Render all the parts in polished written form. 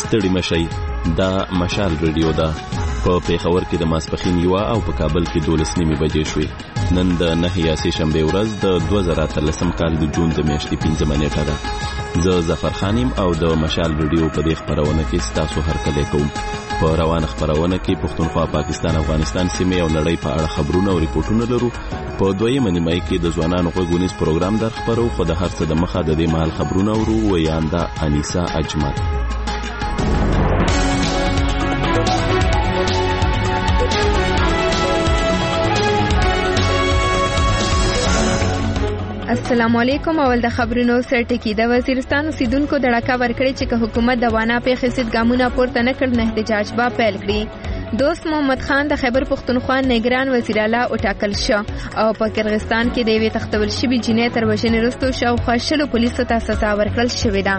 ستړي مشئ. دا مشال ریډیو ده. په پیښور کې د ماسپښین 1 او په کابل کې 12 بجې شوې. نن د 9 شنبه ورځ د 2013 کال د جون د میاشتې 15 نیټه ده. زه ظفر خانیم او د مشال ریډیو په دې خبرونه کې ستاسو هرکلی کوم. په روانه خبرونه کې پښتونخوا، پاکستان، افغانستان سیمې او نړۍ په اړه خبرونه او ریپورتونه لرو. په دویمه نیمه کې د ځوانانو غوږونیز پروګرام در خبرو. خو د هر څه د مخه د دې مهال خبرونه ورو ویانده انیسا اجمل. السلام علیکم. اول د خبرونو سرټکی. د وزیرستان اوسیدونکو د ډاکا ورکړې چې که حکومت د وانا په خصيص ګامونه پورته نه کړ، نه احتجاج به پیل کړي. دوست محمد خان د خیبر پختونخوا نگران وزیر اعلی وټاکل شو او په قرغستان کې د یوې تختول شوې جنې تر وژنې وروسته شاوخوا 10 پولیسو ته سزا ورکړل شوې ده.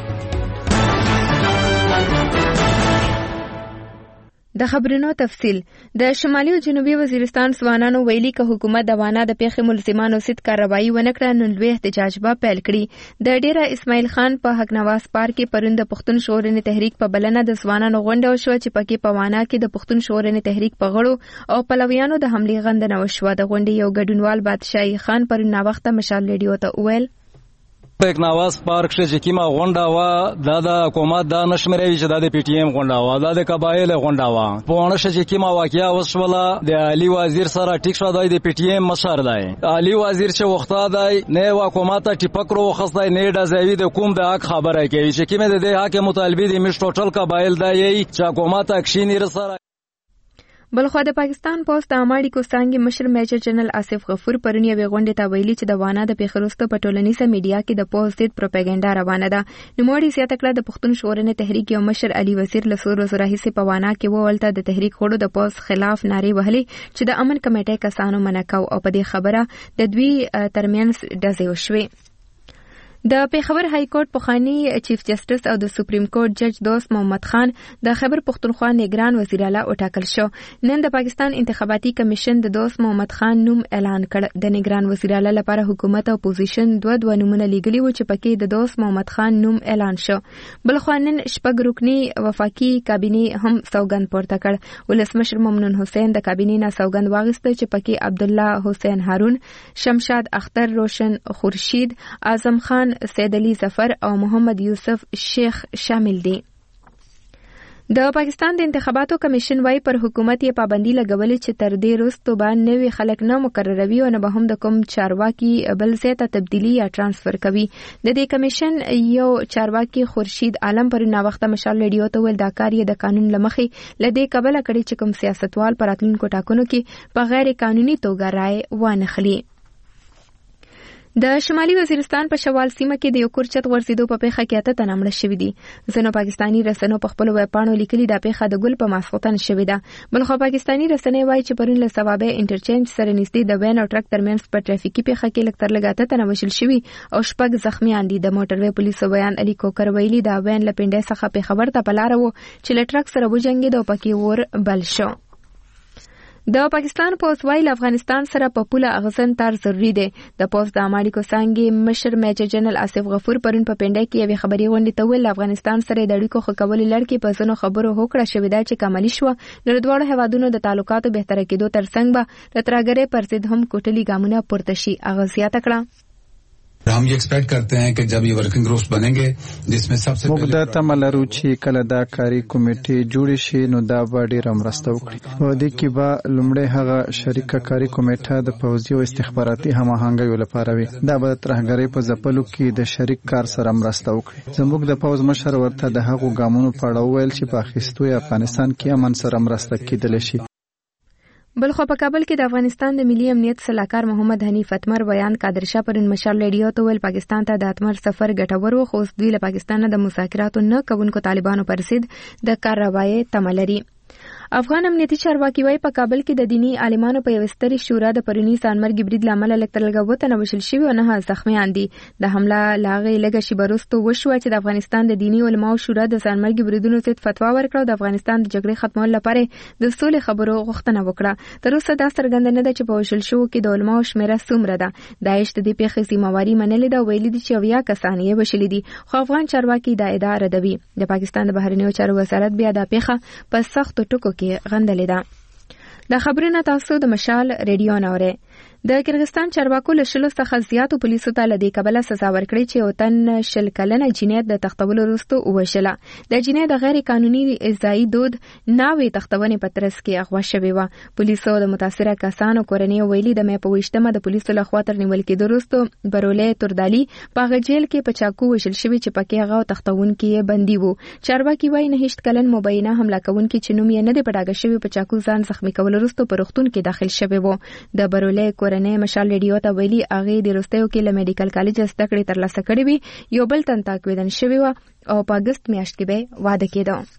د خبرونو تفصیل. د شمالي او جنوبي وزیرستان ځوانانو ویلي که حکومت د وانا د پیښې ملزمانو سید کاروایی ونکړه نو لوی احتجاج به پیل کړي. د ډیره اسماعیل خان په حق نواز پارک کې پرون د پښتون شعوري تحریک په بلنه د ځوانانو غونډه وشوه چې پکې په وانا کې د پښتون شعوري تحریک په غړو او پلویانو د حملې غندنه وشوه. د غونډې یو ګډونوال بادشاہي خان پرون ناوخته مشال ریډیو ته وویل په نواز پارک کې چې کیما غونډه وا د حکومت د نشمري چې د پی ټی ایم غونډه وا د قبایل غونډه وا په ونه چې کیما واقعیا وسوله د علي وزیر سره ټیک شو د پی ټی ایم مشر دی. علي وزیر چې وخته دی نه حکومت ټیپکرو خصای نه د زوی د کوم د حق خبره کوي چې کیمه د حق مطالبه دي مش ټوټل قبایل دی چې حکومت اکشن رسره. بلخو د پاکستان پوسټ د اماړي کوستانګي مشر میجر جنرال آصف غفور پرونی یو غونډه ته ویلي چې د وانا د پیښلوستو په ټولنیزه میډیا کې د پوسټ ضد پروپاګاندا روانه ده. نوموړي زیاته کړه د پښتون شعوري تحریک یو مشر علي وزیر له سور وزرا هیڅ په وانا کې وولته د تحریک خړو د پوسټ خلاف ناري وهلي چې د امن کمیټې کسانو منکاو او په دې خبره د دوی ترمنځ ډزې وشوي. د پیښور های کورټ پخوانی چیف جسټس او د سپریم کورټ جج دوست محمد خان د خیبر پختونخوا نگران وزیر اعلی وټاکل شو. نن د پاکستان انتخاباتي کمیشن د دوست محمد خان نوم اعلان کړ. د نگران وزیر اعلی لپاره حکومت او اپوزیشن دوه نومونه لیږلي و چې پکې د دوست محمد خان نوم اعلان شو. بل خو نن شپږ رکنی وفاقي کابینه هم سوګند پورته کړ. ولسمشر ممنون حسین د کابینه نه سوګند واغسته چې پکې عبد الله حسین هارون، شمشاد اختر، روشن خورشید، اعظم خان، سید علی ظفر او محمد یوسف شیخ شامل دي. د پاکستان د انتخاباتو کمیشن وايي پر حکومت یې پابندي لګولې چې تر دې وروسته باندې نوي خلک نه مقرروي او نه به هم د کوم چارواکي بل ځای ته تبدیلی یا ترانسفر کوي. د دې کمیشن یو چارواکي خورشید عالم پر ناوخته مشال ریډیو ته ویل دا کار یې د قانون لمخې لدې قبل کړي چې کوم سیاستوال پر راتلونکو ټاکنو کې په غیر قانوني توګه رائے وانخلي. د شمالي وزیرستان په شوال سیمه کې د یو کورچت ورزیدو په پیښه کې 8 تنه مړه شوي دي. ځینو پاکستانی رسنیو په خپل ویبپاڼو لیکلي دا پیښه د ګل په ماسختن شوې ده. بلخو پاکستانی رسنۍ وایي چې پرون له ثوابه انټرچینج سره نږدې د وین او ټرک ترمنځ په ټرافیکي پیښه کې لږ تر لږه 8 تنه وژل شوي او 6 زخمیان دي. د موټروي پولیسو بیان علي کوکر ویلي دا وین له پنډه څخه په خبر ته پلار وو چې له ټرک سره وجنګید او پکې ور بل شو. د پاکستان پوز ویل افغانستان سره په پوله اغزن تار ضروری دی. د پوز د اماړي کوستانګي مشر میجر جنرال آصف غفور پرون په پنډه کې یو خبري غونډه ته ویل افغانستان سره د اړیکو ښه کولو لړ کې په ځینو خبرو هوکړه شوې ده چې کاملی شو. نو دواړو هیوادونو د تعلقاتو بهتره کېدو ترڅنګ به د ترګرې پر ضد هم کوټلي ګامونه پورته شي. اغزیات کړه हम ये एक्सपेक्ट करते हैं कि जब ये वर्किंग ग्रुप्स बनेंगे जिसमें सबसे पहले موږ د تملرو چې کله دا کاری کمیټې جوړ شي نو دا به ډېر مرسته وکړي. په دې کې به لومړی هغه شریکه کاری کمیټه د پوځي او استخباراتي هماهنګۍ لپاره وي. دا به ترهګرۍ په ځپلو کې د شریک کار سره مرسته وکړي. زموږ د پوځ مشر ورته د هغو ګامونو په اړه وویل چې په اخیستو افغانستان کې امن سره مرسته کېدلی شي. بلخو په کابل کې د افغانستان د ملي امنیت صلاحکار محمد حنیف اتمر بیان قادرشاه پرون مشال ریډیو ته ویل پاکستان ته د اتمر سفر ګټور و خو دوی له پاکستان د مذاکراتو نه کوونکو طالبانو پر ضد د کاروایی تمه لري. افغان امنیتي چارواکي وايي په کابل کې د دینی عالمانو په یو ستري شورا د پرونی ځانمرګي برید لامل الکترلګوت نه وشل شوی او نه زخمیان دي. د حمله لاغې لګه شی برستو وشو چې د افغانستان د دینی علماو شورا د ځانمرګي بریدونو ضد فتوا ورکړه او د افغانستان د جګړې ختمولو لپاره د سولې خبرو غوښتنه وکړه. تر اوسه دا څرګنده نه ده چې په وشل شو کې د علماو شمیره څومره ده. داعش د دې پیښې ذمہواری منلې ده، ویلي دي چې 90 کسان یې وشلي دي، خو افغان چارواکي دا ادعا ردوي. د پاکستان د بهرنیو چارو وزارت بیا دا پیښه په سختو ټکو کې غندلې ده. د خبرونه تاسو د مشال ریډیو نورې. د کرغستان چارواکو له شلو څخه زیاتو پولیسو ته له دې کبله سزا ورکړې چې وطن شل کلنه جنایت د تختولو وروسته وشله. د جنایت د غیر قانوني ازدایي دود ناوې تختونې په ترڅ کې اغوا شوې وه. پولیسو د متاثره کسانو کورنۍ ویلي د مې په 28مه د پولیسو لخوا تر نیول کېدو وروسته برولې تردالي په هغه جیل کې په چاقو وشل شوی چې پکې هغه تختونکي یې بندي وو. چارواکي وايي 9 کلن مبینه حمله کوونکي چې نوم یې نه دی پټاګه شوی په چاقو ځان زخمی کول وروسته په روغتون کې داخل شوی وو. د برولې کورنۍ مشال ریډیو ته ویلي هغه د روستیو کې له میډیکل کالج زده کړې ترلاسه کړې وي، یو بل تن تاکویدن شوی و او په اگست میاشت کې به واده کېده.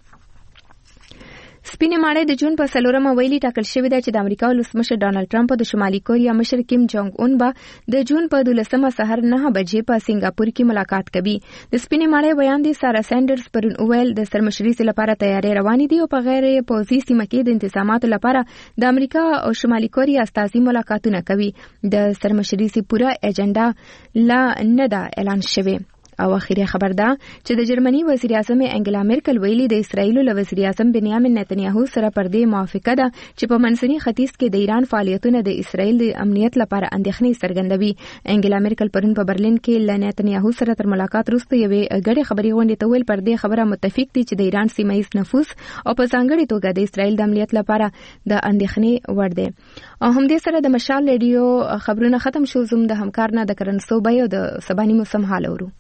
سپینې ماڼۍ د جون په 4مه ویلي ټاکل شوې ده چې د امریکا ولسمشر ډانلډ ټرمپ او د شمالي کوریا مشر کیم جونګ اون به د جون په 12مه سحر 9 بجې په سنگاپور کې ملاقات کوي. د سپینې ماڼۍ بیان دی سارا سینډرز پرون اویل د سرمشري لپاره تیاری روانې دي او په غیر پوځي سیمه کې د انتظاماتو لپاره د امریکا او شمالي کوریا استازي ملاقاتونه کوي. د سرمشري پورا ایجنډا لا نه ده اعلان شوی. او اخیری خبر ده چې د جرمني وزیر اعظم انګلا مرکل ویلي د اسرایل له وزیر اعظم بنیامین نتنیاهو سره پر دې موافقه ده چې په منځني ختیځ کې د ایران فعالیتونه د اسرایل د امنیت لپاره اندېښنې څرګندوي. انګلا مرکل پرون په برلین کې له نتنیاهو سره تر ملاقات وروسته یوې غړي خبري غونډې ته ویل پر دې خبره متفق دي چې د ایران سیمایي نفوذ او په ځانګړي توګه د اسرایل د امنیت لپاره د اندېښنې وړ دی. او همدې سره د مشال ریډیو خبرونه ختم شو. زم د همکار نه د کرنسو بای او د سباني موسم حال اورو.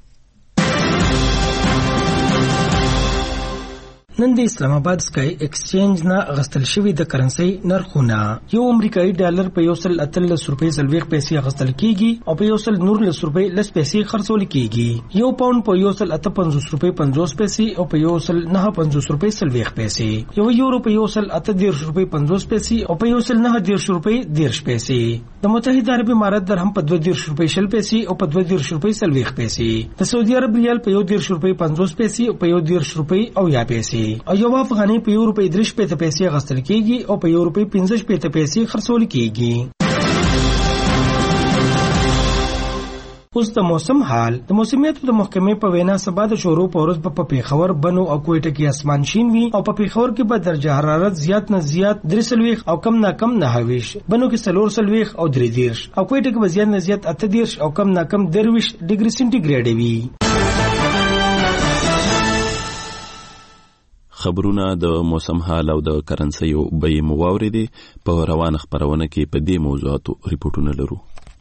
نن د اسلام آباد سکای ایکسچینج نه غستل شوی د کرنسي نرخونه. یو امریکایي ډالر په 113 روپۍ 40 پیسې غستل کیږي او په 119 روپۍ 10 پیسې خرڅول کیږي. یو پاوند په 158 روپۍ 50 پیسې او په 159 روپۍ 40 پیسې. یو یورو په 138 روپۍ 50 پیسې او په 119 روپۍ 10 پیسې. د متحده عرب امارات درهم په 22 روپۍ 10 پیسې او په 22 روپۍ 40 پیسې. د سعودي عرب ریال په 1 روپۍ 50 پیسې او په 1 روپۍ 80 پیسې. او یو افغاني په 1 روپۍ 3 پیسې غستل کیږي او په 1 روپۍ 15 پیسې خرڅول کیږي. اوس د موسم حال. د موسمیاتو د محکمې په وینا سبا د شورو په ورځ په پیښور، بنو او کوټه کې اسمان شین وي او په پیښور کې به درجه حرارت زیات نه زیات 3 او کم نه کم 9 بنو کې 4 او 3 او کوټه کې به زیات نه زیات 8 او کم نه کم 10 ډیګري سنټیګریډ وي. خبرونه د موسم حال او د کرنسیو بیې مو واورېدې. په روانه خپرونه کې په دې موضوعاتو ریپورټونه لرو.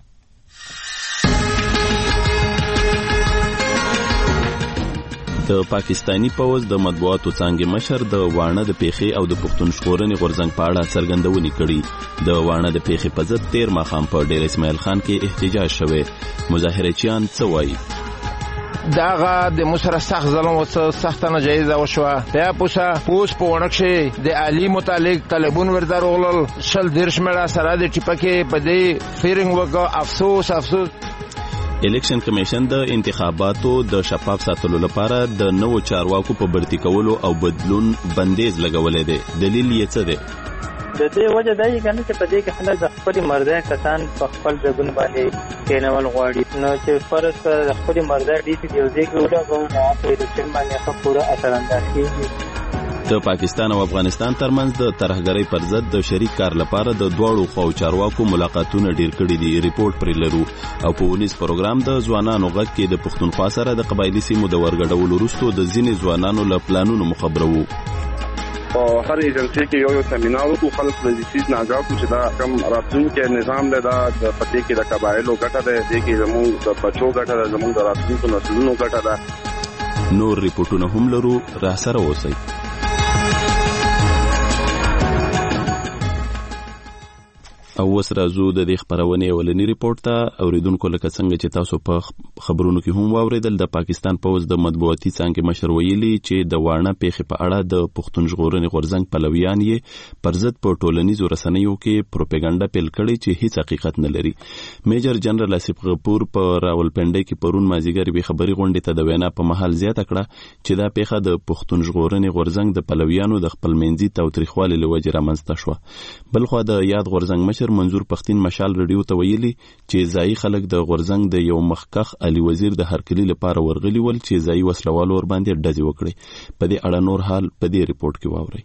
د پاکستانی پوځ د مطبوعاتو څانګې مشر د واڼه د پیښې او د پښتون ژغورنې غورځنګ په اړه څرګندونې کړي. د واڼه د پیښې په ضد 13 ماښام په ډیر اسماعیل خان کې احتجاج شوی. مظاهرچیان څه وایي؟ داغه د مصر سخت ظلم او سخت ناجایزه وشوه. بیا پوس په ونکشه د عالی متعلق طالبون ورته رغلل شل درش مړه سره د ټیپکه په دې فیرنګ وګه افسوس. الیکشن کمیشن د انتخاباتو د شفاف ساتلو لپاره د نوو چارواکو په برتی کولو او بدلون بندیز لګولې دی. دلیل یې څه دی؟ د دې وجه دا یې کنه چې په دې کې خلک د خپل مرده کسان په خپل ځګون باندې کېنول غواړي. نو چې فرض کړه د خپل مرده دې چې یو ځای کې وډاګو نه په دې چې باندې خپل پوره اثر انداز کیږي. د پاکستان او افغانستان ترمنځ د ترهګرۍ پر ضد د شریک کار لپاره د دواړو خواو چارواکو ملاقاتونه ډیر کړي دي. ریپورت پرې لرو. او په ونیس پروګرام د ځوانانو غږ کې د پښتونخوا سره د قبایلی سیمو د ورګډولو وروسته د ځینې ځوانانو له پلانونو مخبرو. او هر ایجنسی کې یو سیمینار وکړو، خلک د دې چیز نه آگاه کړو چې دا کوم راتلونکي نظام دی، دا د پټې کې د قبایلو ګټه ده، د کې زموږ د بچو ګټه ده، زموږ د راتلونکو نسلونو ګټه ده. نور ریپورتونه هم لرو، را سره اوسئ. او اوس راځو د دې خبرونې ولني ریپورت ته. اوریدونکو لکه څنګه چې تاسو په خبرونو کې هم واوریدل، د پاکستان پوز د مطبوعاتي څانګې مشر ویلي چې د واڼه پیښې په اړه د پښتون ژغورنې غورځنګ پلویان یې پر ضد په ټولنیزو رسنیو کې پروپاګاندا پیل کړي چې هیڅ حقیقت نه لري. میجر جنرال آصف غفور په راولپنډي کې پرون مازیګر به خبري غونډې ته د وینا په محل زیاته کړه چې دا پیښه د پښتون ژغورنې غورځنګ د پلویانو د خپلمنځي تاوتریخوالي لوجه رامنځته شوه. بلخو د یاد غورځنګ مشر منظور پښتين مشال رادیو ته ویلي چې ځای خلک د غورځنګ د یو مخکخ علي وزیر د هرکلی لپاره ورغلي ول چې ځای وسلوالو ور باندې ډزې وکړي. په دې اړه نور حال په دې ریپورت کې واورئ.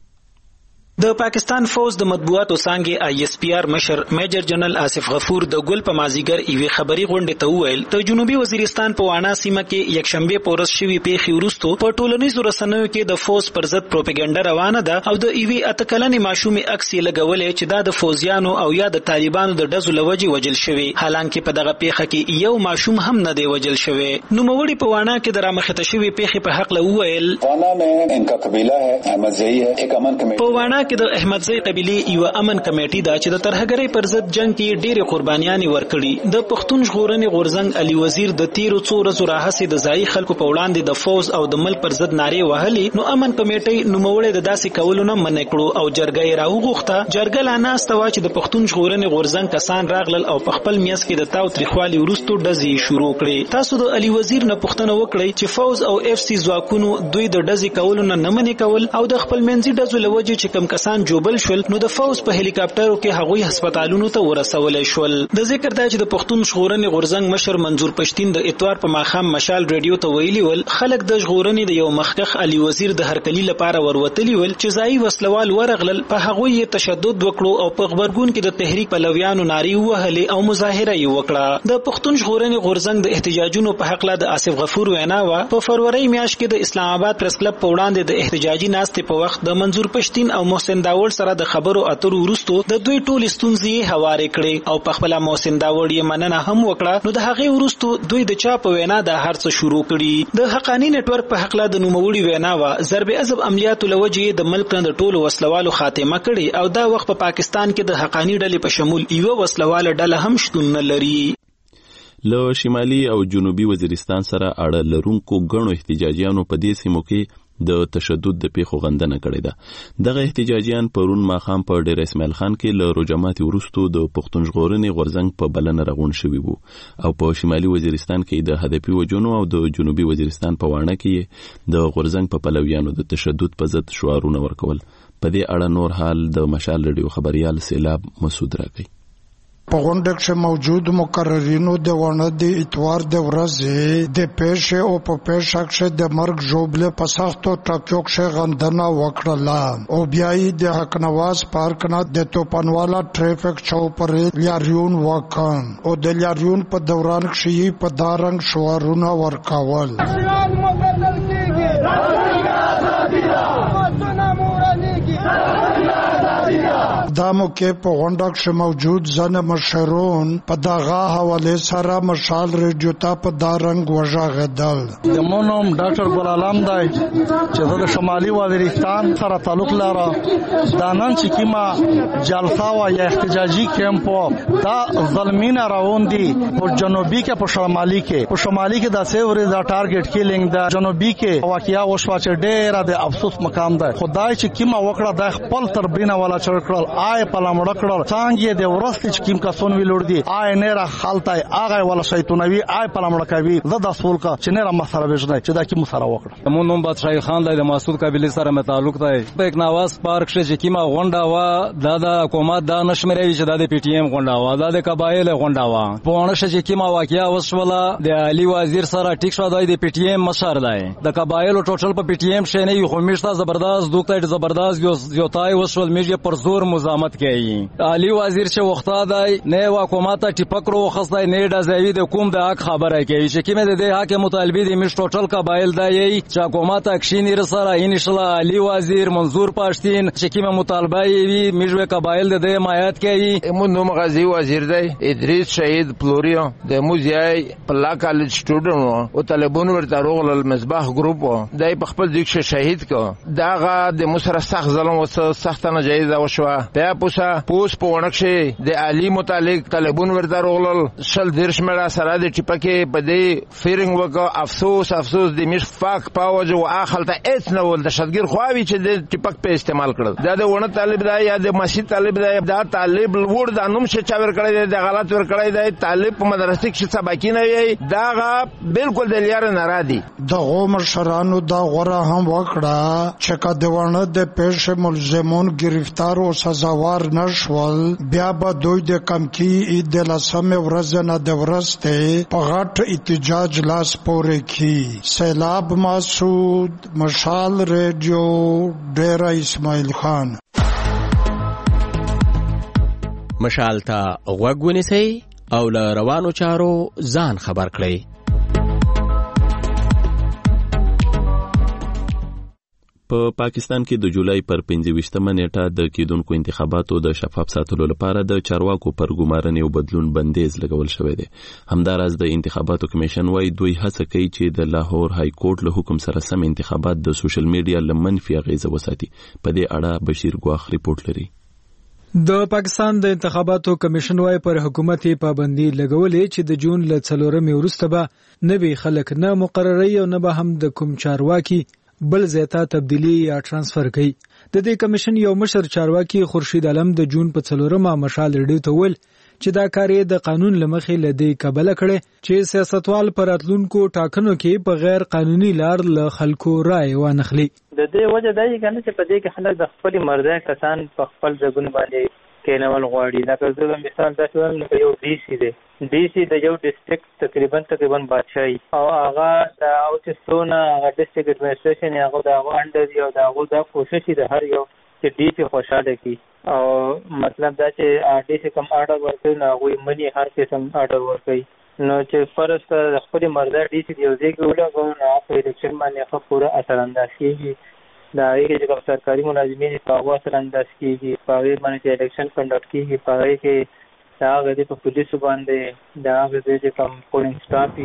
د پاکستان فوج د مطبوعاتو څانګې ISPR مشر میجر جنرال آصف غفور د ګل په مازیګر ایوي خبري غونډې ته وویل د جنوبي وزیرستان په واڼه سیمه کې یک شنبه پورس شوی پیښې وروسته په ټولنیزو رسنیو کې د فوج پر ضد پروپاګاندا روانه ده او د ایوي اتکلنې ماشومي عکس لګولې چې دا د فوجیانو او یا د طالبانو د ډزو لوجي وجل شوی، حالانکه په دغه پیښه کې یو ماشوم هم نه دی وجل شوی. نو موړي په واڼه کې د رامخته شوی پیښې په حق له وویل واڼه में इनका कबीला है अहमदزئی है एक अमन कमेटी په واڼه کې د احمدزئی قبيله یو امن کمیټي دا چې د ترهګرۍ پر ضد جنگ کې ډېرې قربانیانې ورکړي. د پښتون ژغورنې غورځنګ علي وزیر د تیرو څو ورځو راهیسې د ځای خلکو په وړاندې د فوز او د ملک پر ضد نارې وهلې. نو امن کمیټي نوموړی د داسې کولو نه منع کړو او جرګه یې راوغوښته. جرګه لا ناسته وه چې د پښتون ژغورنې غورځنګ کسان راغلل او په خپل میاس کې د تاوتریخوالي وروسته ډزې شروع کړې. تاسو د علي وزیر نه پوښتنه وکړئ چې فوز او FC ځواکونو دوی د ډزې کولو نه منع کول او د خپل منځي ډزو لوجې چې کم کسان جوبل شول نو د فوز په هلیکاپټرو کې هغوی هسپتالونو ته ورسول شول. د ذکر دا چې د پښتون ژغورنې غورځنګ مشر منظور پښتين د اتوار په ماخام مشال رادیو ته ویلي ول خلک د ژغورنې د یو مخکخ علي وزیر د هرکلی لپاره وروتلی ول چې ځای وسلوال ورغلل په هغوی تشدد وکړو او په خبرګون کې د تحریک پلویانو ناری وهلې او مظاهره یې وکړه. د پښتون ژغورنې غورځنګ د احتجاجونو په حق له د آصف غفور وینا وا په فروری میاشت کې د اسلام آباد پریس کلب په وړاندې د احتجاجي ناستې په وخت د منظور پښتين او محسن داوړ سره د خبرو اترو وروسته د دوی ټول ستونزې هوارې کړې او په خپل محسن داوړ یې مننه هم وکړه. نو د هغې وروسته دوی د چا په وینا د هر څه شروع کړي. د حقانی نتورک په حق له د نوموړي وینا وا ضرب عذب عملیاتو لوجې د ملک نه د ټولو وسلوالو خاتمه کړي او دا وخت په پاکستان کې د حقانی ډلې په شمول یو وسلواله ډله هم شتون نه لري. له شمالي او جنوبي وزیرستان سره اړه لرونکو ګڼو احتجاجیانو په دې سیمو کې د تشدد د پیښو غندنه کړې ده. دغه احتجاجیان پرون ماخام په ډیر اسماعیل خان کې له روجمات وروسته د پښتون ژغورنې غورځنګ په بلنه راغون شوي وو او په شمالي وزیرستان کې د هدفي وجونو او د جنوبي وزیرستان په واڼه کې د غورځنګ په پلویانو د تشدد په ضد شعارونه ورکول. په دې اړه نور حال د مشال رادیو خبريال سیلاب مسعود راکړي. په غونډه کې موجود مقررینو د واڼه د اتوار د ورځې د پیښې او په پیښه کې د مرګ ژوبله په سختو ټاکیو کې غندنه وکړه او بیا یې د حق نواز پارک نه د توپانوالا ټریفیک چوپړ لیاریون وکړ او د لیاریون په دوران کې په دارنګ شوارونه ورکول. دا موقع په غونډه کې موجود ځنه مشرون په دغه حواله سره مشال رادیو ته په دارنګ وژغدل. د مونوم ډاکټر ګل عالم دی چې د شمالي وزیرستان سره تعلق لري. دا نن چې کیما جلسه وا یا احتجاجي کیمپ دا ظلمینه روان دي په جنوبي کې په شمالي کې د سیوري دا ټارګټ کیلینګ دا جنوبي کې واقعیا وشو چې ډېر د افسوس مقام ده. خدای چې کیما وکړه د خپل تربینه والا چړکړل آی پلامړه کړل څنګه د ورست چې کیم کا سون وی لور دي آی نه را خالتای اغه ولا شیطانوي آی پلامړه کوي زدا سول کا چې نه را مسره وژنه چې دا کی مسره وکړه. مون نوم بادشاہ خان د مسعود قبیله سره مې تعلق دی. په یک نواز پارک چې کیما غونډا وا د حکومت د نشمري چې د PTM غونډا وا د قبایل غونډا وا په ونه چې کیما واقعیا وسوله د علي وزیر سره ټیک شو د PTM مشر دی. د قبایل ټوټل په PTM شې نه یو خمیشته زبردست دوکټ زبردست یو تای وسول میږي پر زور مزاحمت کوي. علي وزیر چې وخته دی نه حکومت ټیپکرو خصای نه د زوی د کوم د حق خبره کوي چې کیمه د حق مطالبه دي مش ټوټل قبایل دی چې حکومت اکشینی رسره ان شاء الله علي وزیر منظور پښتين چې کیمه مطالبه وي میجوه قبایل د حمایت کوي. مون نوم غازی وزیر دی ادریس شهید پلوریو د موزیای پلا کالج سټوډنټ او طالبون ورته روغل مصباح ګروپ د په خپل ځکه شهید کو داغه د مسره سخت ظلم او سخت ناجایز وشو. په بیا پوس په ونکشه د عالی متعلق طالبون ورته رغلل شل درش مړه سره د ټیپکه په دې فیرنګ وک افسوس د مش فاک پاوج او اخلته اټ نه ول د شتګر خواوي چې د ټیپک په استعمال کړل دا د ونه طالب دا یا د مسجد طالب دا طالب ور د انوم څه چا ور کړی د غلط ور کړی دی طالب په مدرسې کې څه باقی نه وي دا بالکل د لیار نه را دي د عمر شرانو دا غره هم وکړه چې کډوانه د پېښې ملزمون گرفتار او سزاوار نشول بیا به دوی د کمکی د لسمه ورځ نه د ورسته په غټ احتجاج لاس پورې کی سیلاب مسعود مشال ریډیو ډیره اسماعیل خان مشال ته غوږ ونیسئ او له روانو چارو ځان خبر کړئ. په پاکستان کې د جولای پر 25مه نیټه د کېدونکو انتخاباتو د شفاف ساتلو لپاره د چارواکو پر ګمارنې او بدلون بندیز لګول شوی دی. همداراز د انتخاباتو کمیشن وايي دوی هڅه کوي چې د لاهور های کورټ له حکم سره سم انتخابات د سوشل میډیا له منفي اغیزه وساتي. په دې اړه بشیر ګواخ ریپورت لري. د پاکستان د انتخاباتو کمیشن وايي پر حکومت پابندي لګولې چې د جون له 4 وروسته به نوي خلک نه مقرري او نه به هم د کوم چارواکي بل زیاته تبدیلی یا ترانسفر کوي. د دې کمیشن یو مشر چارواکي خورشید عالم د جون په 4 مشال ریډیو ته ویل چې دا کار د قانون لمخې لدی قبل کړي چې سیاستوال پر اتلونکو ټاکنو کې په غیر قانوني لار له خلکو رائے وانخلي. د دې وجه دا یې کنه چې په دې کې خلک د خپل مرده کسان په خپل ځګون باندې کېنول غواړي. لکه زه مثال دا شوم نو یو ډي سي د یو ډیسټریکټ تقریبا بادشاہي او هغه د اوټسونه هغه ډیسټریکټ اډمنسټریشن هغه د هغه انډر یو د هغه د کوشش د هر یو چې ډي سي خوشاله کی او مطلب دا چې ډي سي کوم آرډر ورکوي نو هغه منی هر قسم آرډر ورکوي نو چې فرض کړه خپل مرده ډي سي یو ځای کې ولګو نو په الیکشن باندې هغه پوره اثر انداز کیږي. دا یې چې کوم سرکاري ملازمین په هغه اثر انداز کیږي په هغه باندې چې الیکشن کنډکټ کیږي په هغه کې دا غوډه په پولیسو باندې دا غوډه چې کوم پولینګ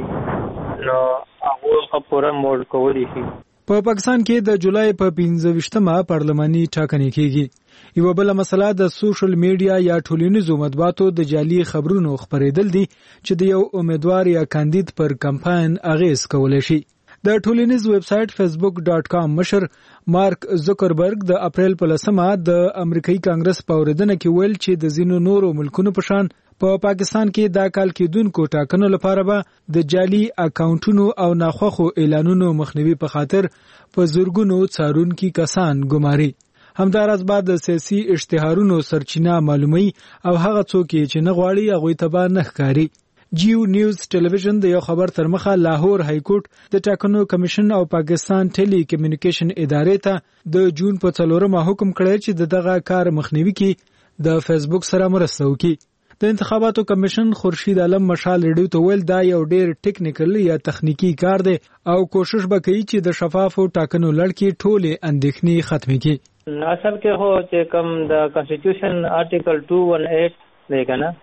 سټاف نو هغه پوره موډ کولی شي. په پاکستان کې د جولای په 25مه پارلماني ټاکنې کېږي. یو بل مسله د سوشل میډیا یا ټولنیزو مطبوعاتو د جعلي خبرونو خپرېدل دي چې د یو امیدوار یا کاندید پر کمپاین اغیز کولای شي. د ټولنیز ویب سټ facebook.com مشر مارک زکربرګ د اپریل په 10مه د امریکایي کانګرس په اوریدنه کې ویل چې د ځینو نورو ملکونو په شان په پاکستان کې دا کال کېدونکو ټاکنو لپاره به د جعلي اکاونټونو او ناخوښو اعلانونو مخنیوي په خاطر په زورګونو څارونکي کسان ګماري. همداراز بعد د سیاسي اشتهارونو سرچینه معلومي او هغه څوک چې نه غواړي هغه ته به نه ښکاري. جیو نیوز ټلویزیون د یو خبر تر مخه لاهور های کورټ د ټاکنو کمیشن او پاکستان ټیلی کمیونیکیشن ادارې ته د جون په 4 حکم کړی چې دغه کار مخنیوي کې د فیسبوک سره مرسته وکړي. د انتخاباتو کمیشن خورشید عالم مشال ریډیو ته ویل دا یو ډیر ټیکنیکل یا تخنیکی کار دی او کوشش وکړي چې د شفافو ټاکنو لړ کې ټولې اندېښنې ختمې کړي. اصل کې هو چې کوم د کنسټیټیوشن آرټیکل 218 دی کنه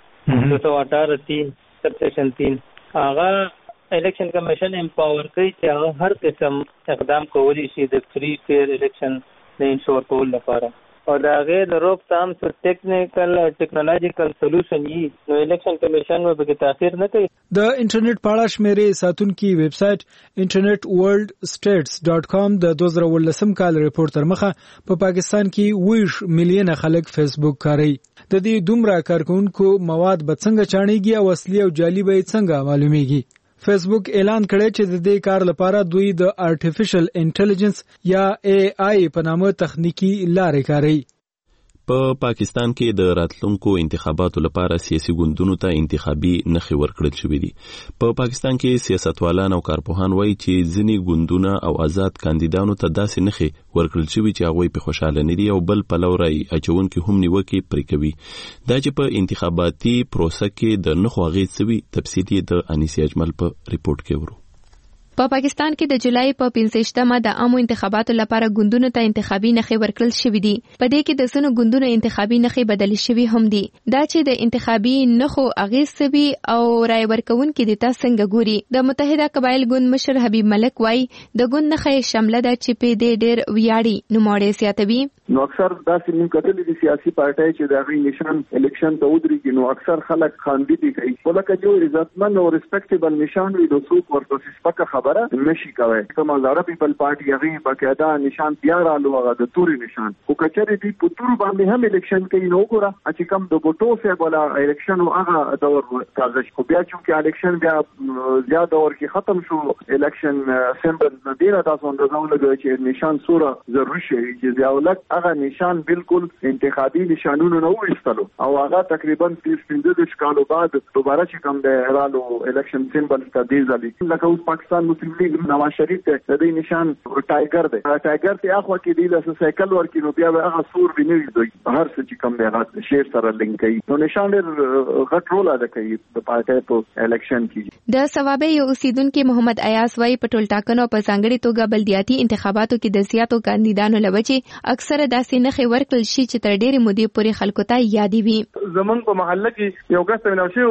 218 سبسیکشن 3 هغه الیکشن کمیشن امپاور کوي چې هغه هر قسم اقدام کولی شي د فری فیر الیکشن د انشور کول لپاره او دا غیر د روکتام څخه ټیکنیکل او ټیکنالوژیکل سولوشن یې نو الیکشن کمیشن به تاثیر نه کوي. د انټرنیټ پاړه شمیرې ساتونکي ویب سټ internetworldstates.com د 2018 کال ریپورت تر مخه په پاکستان کې 20 میلیونه خلک فیسبوک کاروي. د دې دومره کارکونکو مواد به څنګه چاڼيږي او اصلي او جعلي به څنګه معلومیږي. فیسبوک اعلان کړی چې د دې کار لپاره دوی د آرټیفیشل انټيليجنس یا AI په نامه تخنیکی لارې کاروي. په پاکستان کې د راتلونکو انتخاباتو لپاره سیاسي ګوندونو ته انتخابي نخې ورکړل شوې دي. په پاکستان کې سیاستوالان او کارپوهان وایي چې ځینې ګوندونه او آزاد کاندیدانو ته داسې نخې ورکړل شوې چې هغوی په خوشاله نه دي او بل پلو رای اچونکي هم نیوکې پرې کوي. دا چې په انتخاباتي پروسه کې د نخو اغېز څه وي تفصیل یې د انیس اجمل په ریپورت کې ورو. په پاکستان کې د جولای په 15مه د عامو انتخاباتو لپاره ګوندونو ته انتخابي نښې ورکړل شوې دي. په دې کې د سونو ګوندونو انتخابي نښې بدل شوي هم دي. دا چې د انتخابي نښو اغېز سوي او رای ورکوونکي د تا څنګه ګوري. د متحده قبایل ګوند مشر حبیب ملک وایي د ګوند نښې شامله ده چې په دې ډېر ویاړي. نوموړی زیاتوي نو اکثر داسې موږ کتلې دي سیاسي پارټۍ چې د هغې نشان الیکشن ته ودرېږي نو اکثر خلک خاندي کوي. خو لکه چې عزتمن او ریسپیکټیبل نشان وي د څوک ورته سپکه خبره نشي کوی. کومه زړه پیپل پارټي هغې باقاعده نشان بیا رالو هغه د تورې نشان. خو که چېرې دوی په تورو باندې هم الیکشن کوي نو وګوره چې کوم د بوټو صاحب والا الیکشن و هغه دور تازه شي. خو بیا چونکې الیکشن بیا زیات دور کې ختم شو الیکشن سیمبل نه ډېره تاسو اندازه ولګوئ چې نشان سوره ضروري شي چې ضیاءالحق هغه نشان بالکل انتخابي نشانونه نه وایستلو او هغه تقریبا 15 کالو بعد دوباره چې کوم د رالو الیکشن سیمبل تبدیل ځلې لکه اوس پاکستان مسلم لیگ نواز شریف ته د دې نشان ټایګر دی. ټایګر ته اخوا کې دی له سایکل ورکی نو بیا هغه سور ویني دوی هر څه چې کوم دی هغه شیر سره لینک کوي نو نشان ډېر غټ رول ادا کوي د پارټۍ په الیکشن کې. د ثوابه یو اوسیدونکو محمد ایاس وايي په ټول ټاکنو په ځانګړي توګه بلدیاتي انتخاباتو کې د زیاتو کاندیدانو لوجه اکثره داسې نښې ورکړل شي چې تر ډېرې مودې پورې خلکو ته یادې وي. زمونږ په محله کې یو کس میناو شو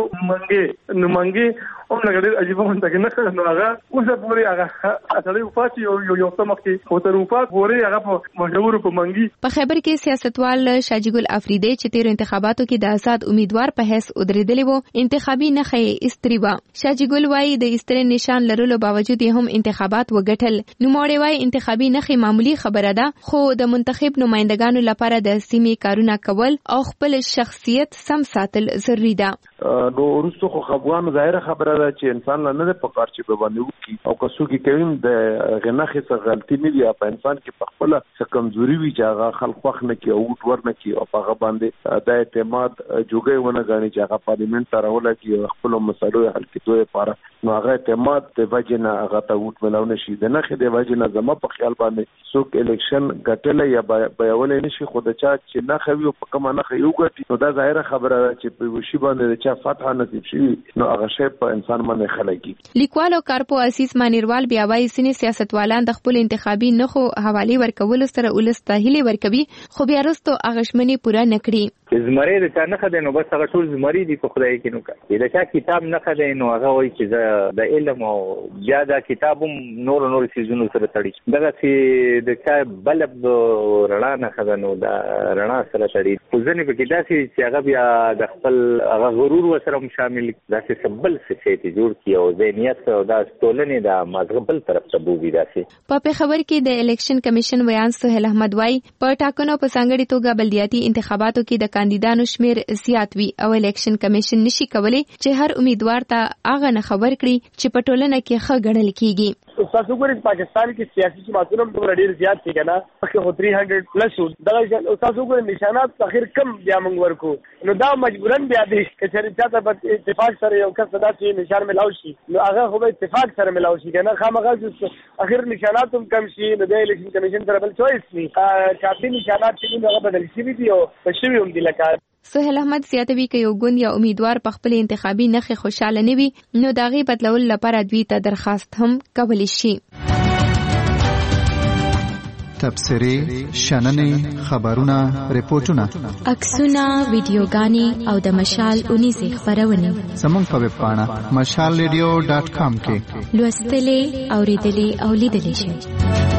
منګي هم لګړې عجیب مونږ ته نه نو هغه اوسه پورې هغه اصلي وفات یو سمخ کې او تر وفات پورې هغه په مشهور په منګي. په خیبر کې سیاستوال شاجی ګل افریدی چې تیر انتخاباتو کې د آزاد امیدوار په حیث ودرېدلی وو انتخابي نښې استری و. شاجی ګل وايي د استری نشان لرلو باوجود هم انتخابات وګټل. نوموړی وايي انتخابي نښې معمولی خبره ده خو د منتخب نمائندګانو لپاره د سیمې کارونه کول او خپل شخصیت سم ساتل ضروري ده. نو ورستو خو خبرانو ظاهره خبره ده چې انسان نه ده په کار چې به باندې وکي او کسو کې کوم د غنخه څخه غلطي نه دی په انسان کې په خپل څه کمزوري وي چې هغه خلک وخت نه کوي او ور نه کوي او هغه باندې د اعتماد جوګي ونه غاڼي چې هغه پارلیمنت ته راول کی خپل مسلو حل کېدو لپاره نو هغه اعتماد د وجنه هغه ته وټ ملاونه شي د نخې د وجنه زما په خیال باندې څوک الیکشن ګټل یا بیاول نشي خو د چا چې نه خوي په کومه نه یو ګټي نو دا ظاهره خبره ده چې په وشي باندې چې فتح نصیب شي نو هغه شی په انسان باندې خلګي. لیکوال او کارپو اسیس مانیروال بیا وایي سینې سیاستوالان د خپل انتخابي نخو حواله ورکول سره ولسته هلي ورکوي خو بیا وروسته اغشمنی پورا نکړي. زمری د چا نه خدای نو بس هغه ټول زمری دي په خدای کې نو کا دا چا کتاب نه خدای نو هغه وایي چې د علم او بیا دا کتابم نور سيزونو سره تړي دغه چې د چا بلب رڼا نه خدای نو دا رڼا سره تړي خو ځنې په کې داسې چې هغه بیا د خپل هغه غرور وسره شامل داسې سبل څه جوړ کی او ذهنیت او دا ټولنې د مذهب بل طرف ته بووي داسې. په خبر کې د الیکشن کمیشن ویان سهیل احمد وايي په ټاکنو په ځانګړي توګه بلدیاتي انتخاباتو کې د کاندیدانو شمیر زیات وي او الیکشن کمیشن نشي کولای چې هر امیدوار ته هغه نه خبر کړي چې په ټولنه کې ښه ګڼل کیږي. تاسو ګورئ پاکستان کې سیاسي جماعتونه هم ډېر زیات دي کنه خو 300 پلس دا تاسو ګورئ نشانات اخر کم بیا موږ ورکو نو دا مجبورن بیا دي چې چاته په اتفاق سره یو کس صدا چې نشان ملاو شي نو هغه خو به اتفاق سره ملاو شي کنه خامخا اخر نشانات هم کم شي نو د الیکشن کمیشن سره بل چويس ني کافي نشانات چې هغه بدل شي دي او شوي هم دي لکه. سهیل احمد زیاتوي چې یو ګوند یا امیدوار په خپل انتخابي نښې خوشاله نه وي نو د هغې بدلول لپاره دوی ته درخواست هم کولی شي. تبصرې، شننې، خبرونه، ریپورتونه، عکسونه، ویډیوګانې او د مشال اونیزې خپرونې زموږ په ویب پاڼه mashalradio.com کې لوستلې، اوریدلې او لیدلې شئ.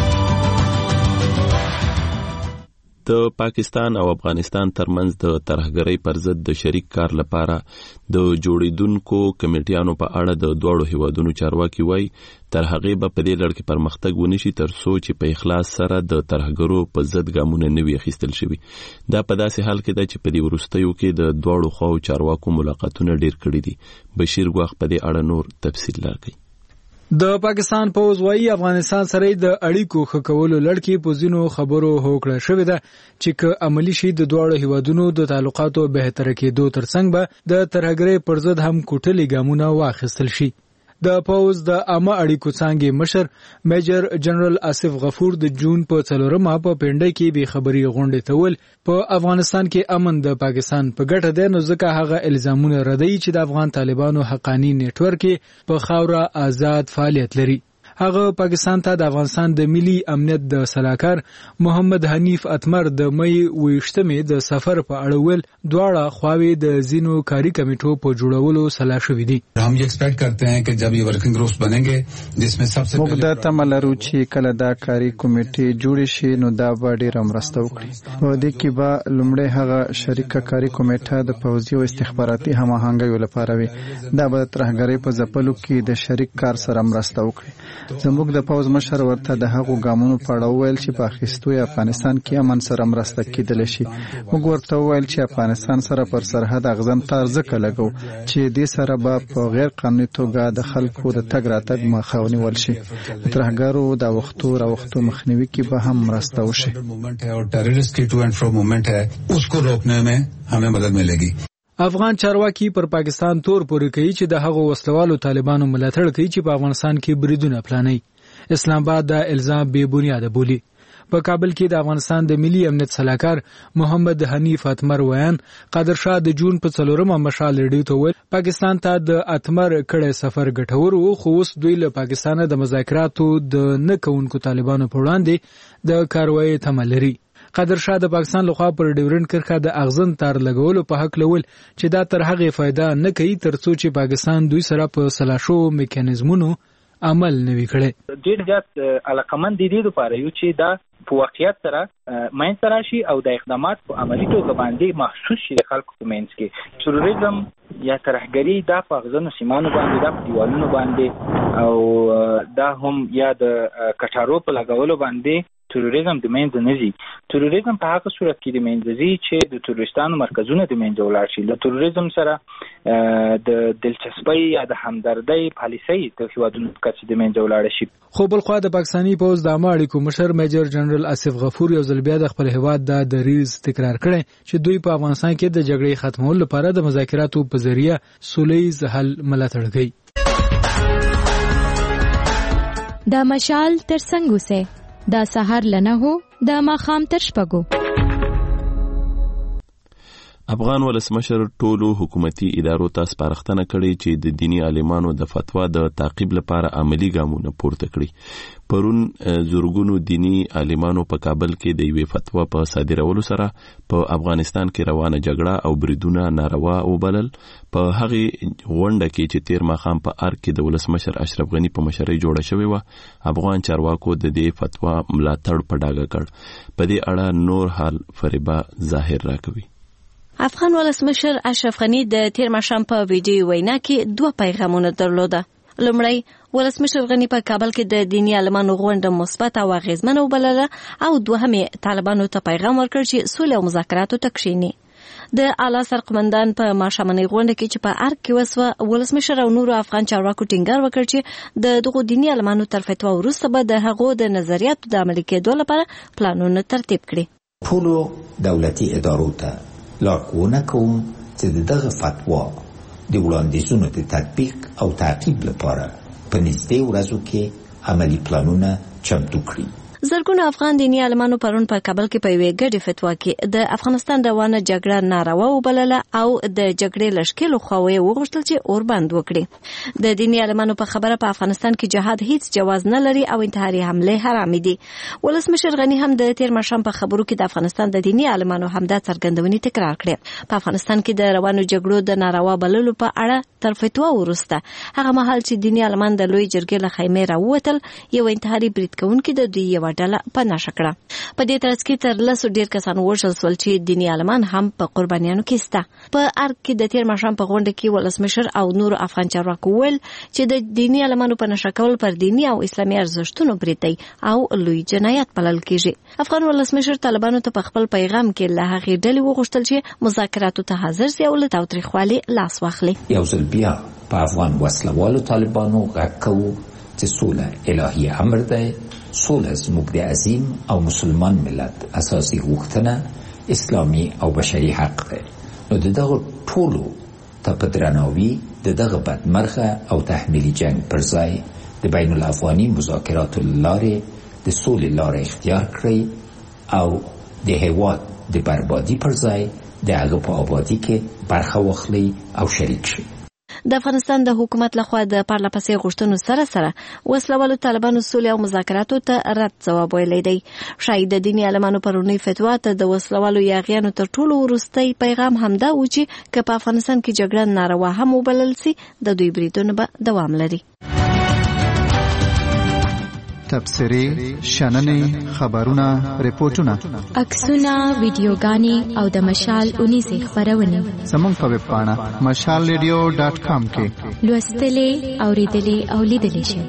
د پاکستان او افغانستان ترمنځ د ترهګرۍ پر ضد د شریک کار لپاره د جوړیدونکو کمیټیانو په اړه د دوړو هیوادونو چارواکي وایي تر هغې به په دې لړ کې پرمختګ ونشي تر څو چې په اخلاص سره د ترهګرو په ضد ګامونه نه وي اخیستل شوي. دا په داسې حال کې ده چې په دې وروستیو کې د دواړو خواو چارواکو ملاقاتونه ډیر کړي دي. بشیر ګواخ په دې اړه نور تفصیل راکوي. د پاکستان پوز وايي افغانستان سره د اړیکو ښه کولو لړ کې په ځینو خبرو هوکړه شوې ده چې که عملی شي د دواړو هیوادونو د تعلقاتو بهتر کېدو ترڅنګ به د ترهګرۍ پر ضد هم کوټلې ګامونه واخیستل شي. د پوز د عامه اړیکو څانګې مشر میجر جنرال آصف غفور د جون په 4مه په پنډۍ کې به خبري غونډه تول په افغانستان کې امن د پاکستان په ګټه ده، نو ځکه هغه الزامونه ردی چې د افغان طالبانو حقانی نیټ ورک په خاوره آزاد فعالیت لري. هغه پاکستان ته د افغانستان د ملي امنیت د سلاکار محمد حنیف اتمر د مې 28 د سفر په اړه ول دواړه خواوې د زینو کاری کمیټو په جوړولو سلا شوې دي. हम ये एक्सपेक्ट करते हैं कि जब ये वर्किंग ग्रुप्स बनेंगे जिसमें सबसे موږ د تملرو چې کله دا کاری کمیټې جوړ شي نو دا به ډیر مرسته وکړي. په دې کې به لومړی هغه شریک کاری کمیټه د پوځي او استخباراتي هماهنګۍ لپاره وي. دا به ترهګرۍ په ځپلو کې د شریک کار سره مرسته وکړي. زموږ د پوز مشر ورته د هغو ګامونو په اړه وویل چې په اخیستو افغانستان کې امن سره مرسته کېدلی شي. موږ ورته وویل چې افغانستان سره پر سرحد اغزن تار ځکه لګو چې دې سره به په غیر قانوني توګه د خلکو د تګ راتګ مخه ونیول شي. د ترهګرو د وختو راوختو مخنیوي کې به هم مرسته وشي. और टेररिस्ट की टू एंड फ्रो मूवमेंट है उसको रोकने में हमें मदद मिलेगी. افغان چارواکي پر پاکستان تور پورې کوي چې د هغو وسلوالو طالبانو ملاتړ کوي چې په افغانستان کې بریدونه پلانوي. اسلام آباد دا الزام بے بنیاده بولی. په کابل کې د افغانستان د ملي امنیت سلاکار محمد حنیف اتمر ویان قادر شاه د جون په 4مه مشال ریډیو ته ویل پاکستان ته د اتمر کړه سفر ګټور وو، خو اوس دوی له پاکستان د مذاکراتو د نه کوونکو طالبانو په وړاندې د کاروایی تمه لري. قادر شاه د پاکستان لخوا پر ډیورنډ کرښه د اغزن تار لګولو په حق لول چې دا تر هغه فائدہ نه کوي ترڅو چې پاکستان دوی سره په سلاشو میکانیزمونو عمل نوي کړي. ډیر زیات علاقمند دي لپاره یو چې دا په واقعیت سره مینځ راشي او د اقدامات په عملي توګه باندې محسوس شي د خلکو په مینځ کې. تروریزم یا ترهګری دا په اغزنو سیمانو باندې دا په دیوالونو باندې او دا هم یا د کټارو په لګولو باندې تروریزم د منځ نه ځي. تروریزم په هغه صورت کې د منځ ځي چې د تروریستانو مرکزونه د منځ ولاړ شي. له تروریزم سره د دلچسپۍ یا د همدردۍ پالیسۍ د هیوادونو کچې د منځ ولاړ شي. خو بل خوا د پاکستاني پوز د عامه اړیکو مشر میجر جنرال آصف غفور یو ځل بیا د خپل هیواد د دریز تکرار کړی چې دوی په افغانستان کې د جګړې ختمولو لپاره د مذاکراتو په ذریعہ سولیز حل ملاتړ کوي. د مشال ترڅنګ اوسئ. دا سحر لنه هو د ماخام تر شپږو. افغان ولسمشر ټولو حکومتي ادارو ته سپارښتنه کړې چې د دینی عالمانو د فتوا د تعقیب لپاره عملی ګامونه پورته کړي. پرون زورګونو دینی عالمانو په کابل کې د یوې فتوا په صادرولو سره په افغانستان کې روانه جګړه او بریدونه ناروا وبلل. په هغه غونډه کې چې تیر ماخام په ارګ کې د ولسمشر اشرف غنی په مشرۍ جوړه شوې و، افغان چارواکو د دې فتوا ملاتړ په ډاګه کړ. په دې اړه نور حال فریبا ظاهر راکوي. افغان ولسمشر اشرف غنی د تیر ماښام په ویډیو وینا کې 2 پیغامونه درلوده. لومړی ولسمشر غنی په کابل کې د دینی عالمانو غونډه مثبت او اغیزمنه وبلله او دوهم طالبانو ته پیغام ورکړ چې سوله او مذاکراتو ته کښیني. د اعلی سرقمندان په ماښامنۍ غونډه کې چې په ارګ کې وسوه، ولسمشر او نورو افغان چارواکو ټینګار وکړ چې د دغو دینی عالمانو تر فتوا وروسته به د هغو د نظریاتو د عملي کېدو لپاره پلانونه ترتیب کړي. ټولو دولتي ادارو ته لارښوونه کوم چې دغه فتوا د وړاندیزونو د تطبیق او تعقیب لپاره په نږدې ورځو کې عملی پلانونه چمتو کړي. زرګونه افغان دینی عالمانو پرون په کابل کې په یوې ګډې فتوا کې د افغانستان روانه جګړه ناروا وبلله او د جګړې لشکلو خواوې وغوښتل چې اور بند وکړي. د دینی عالمانو په خبره په افغانستان کې جهاد هیڅ جواز نه لري او انتحاري حمله حرام دي. ولسمشر غنی هم د تیر ماښام په خبرو کې د افغانستان د دینی عالمانو همدا څرګندونې تکرار کړې. په افغانستان کې د روانو جګړو د ناروا بللو په اړه تر فتوا وروسته هغه مهال چې دینی عالمان د لوی جرګې له خیمې راووتل، یو انتحاري برید کوونکی د دوی یوه ډله په نشه کړه. په دې ترڅ کې تر 10 ډیر کسان وژل شول چې دینی عالمان هم په قربانیانو کې سته. په ارګ کې د تیر ماښام په غونډه کې ولسمشر او نورو افغان چارواکو ویل چې د دینی عالمانو په نشه کول پر دینی او اسلامي ارزښتونو برید دی او لوی جنایت بلل کیږي. افغان ولسمشر طالبانو ته په خپل پیغام کې له هغې ډلې وغوښتل چې مذاکراتو ته حاضر سي او له تاوتریخوالي لاس واخلي. یو ځل بیا په افغان وسلوالو طالبانو غږ کوو چې سوله الهي امر دی. سوله زموږ د عظیم او مسلمان ملت اساسي غوښتنه اسلامي او بشري حق دی. نو دغه ټولو ته په درناوي د دغه بدمرغه او تحمیلي جنگ پر ځای د بین الافغاني مذاکراتو لارې د سولې لاره اختیار کړئ او د هیواد د بربادي پر ځای د هغه په آبادي کې برخه واخلئ او شریک شئ. د افغانستان د حکومت لخوا د پرله پسې غوښتنو سره وسلوالو طالبانو سولې او مذاکراتو ته رد ځواب ویلی دی. ښایي د دیني عالمانو پرونی فتوا ته د وسلوالو یاغیانو تر ټولو وروستی پیغام همدا و چې که په افغانستان کې جګړه ناروا هم وبلل سي د دوی بریدونه به دوام لري. تبصرې، شننې، خبرونه، ریپورتونه، عکسونه، ویډیوګانې او د مشال اونیزې خپرونې زموږ په ویب پاڼه mashalradio.com کې لوستلې، اوریدلې او لیدلې شئ.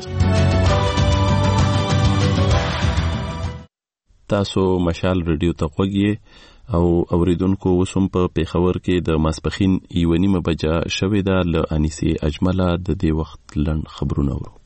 تاسو مشال رادیو ته غوږی او اوریدونکو وسوم په پیښور کې د ماسپخین 1:30 بجه شوې ده. له انیسي اجمله د دې وخت لنډ خبرونه ورو.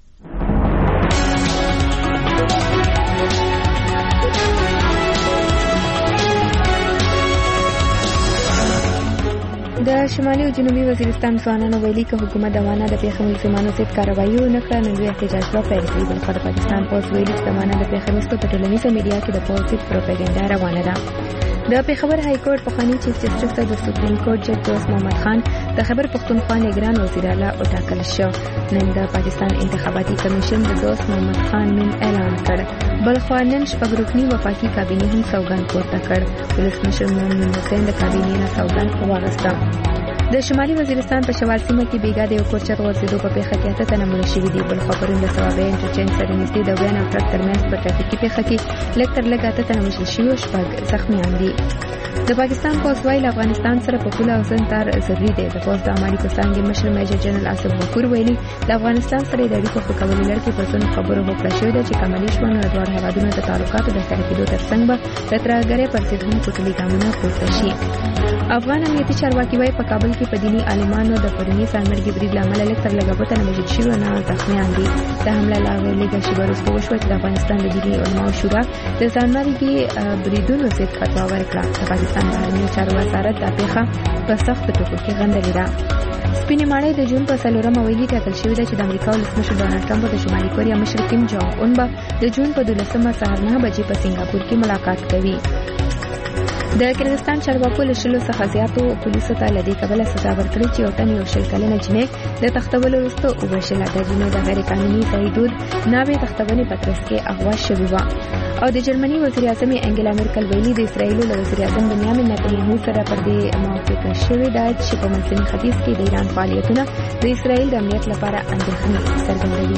د شمالي او جنوبي وزیرستان ځوانانو ویلي که حکومت د وانا د پیښې ملزمانو ضد کاروایي ونه کړه نو دوی احتجاج به پیل کړي. بلخوا د پاکستان پولیس ویلي چې د وانا د پیښې وروسته په ټولنیزه میډیا کې د پولیس ضد پروپاګاندا روانه ده. د پېښور های کورټ پخواني چیف جسټس د سپریم کورټ جج دوست محمد خان د خیبر پختونخوا نگران وزیر اعلی وټاکل شو. نن د پاکستان انتخاباتي کمیشن د دوست محمد خان نوم اعلان کړ. بلخوا نن شپږ رکني وفاقي کابینه هم سوګند پورته کړ. ولسمشر مومن حسین د کابینې نه سوګند واغسته. د شمالي وزیرستان په شمال سیمه کې بیګا د یو کورچت غورځېدو په پیښه کې 8 تنه مړه شوي دي. بلخوا پرون د ثوابه انټرچینج سره نږدې د وین او ټرک ترمنځ په ټرافیکي پیښه کې لږ تر لږه 8 تنه وژل شوي او 6 زخمیان دي. د پاکستان پولیس وايي افغانستان سره په پوله او سنتار ضروري دی. د پولیس د عملي کوستانګي مشر میجر جنرال آصف غفور ویلي د افغانستان سره د اړیکو په کولو لړ کې پر څو خبرو وکړه شوې ده چې کمالي شوونه د دوه هیوادونو د تعلقاتو د بهتر کېدو ترڅنګ به د ترهګرۍ پر ضد هم کوټلي ګامونه پورته شي. افغان امنیتي چارواکي وايي په کابل کې په دیني عالمانو د پرونی سالمرګي برید لامل لږ تر لږه 8 تنه وژل شوي او 9 زخمیان دي. د حمله لا لږه شېبه وروسته وشوه چې د افغانستان د دیني علماو شورا د ځانمرګي بریدونو ضد فتوا ورکړه. د پاکستان بهرنیو چارو وزارت دا پیښه په سخت ټکو کې غندلې ده. سپینې ماڼۍ د جون په 4 ویلي ټاکل شوې ده چې د امریکا ولسمشر ډونالډ ټرمپ د شمالي کوریا مشر کیم جونګ اون به د جون په 12 سهار 9 بجې په سنگاپور کې ملاقات کوي. د کرغستان چارواکو له 100 څخه زیاتو پولیسو ته لدې کبله سزا ورکړې چې یو تن یو شل کلنه جنۍ د تختولو وروسته وبښله. د جنۍ د غیر قانوني ځای دود ناوې تختونې پترس کې اغوا شوې وه. او د جرمني وزیر اعظم انګلا مرکل ویلي د اسرایل له وزیر اعظم بنیامین نتنیاهو سره پر دې موافقه شوې ده چې په منځني ختیځ کې د ایران فعالیتونه د اسرایل د امنیت لپاره اندېښنې څرګندوي.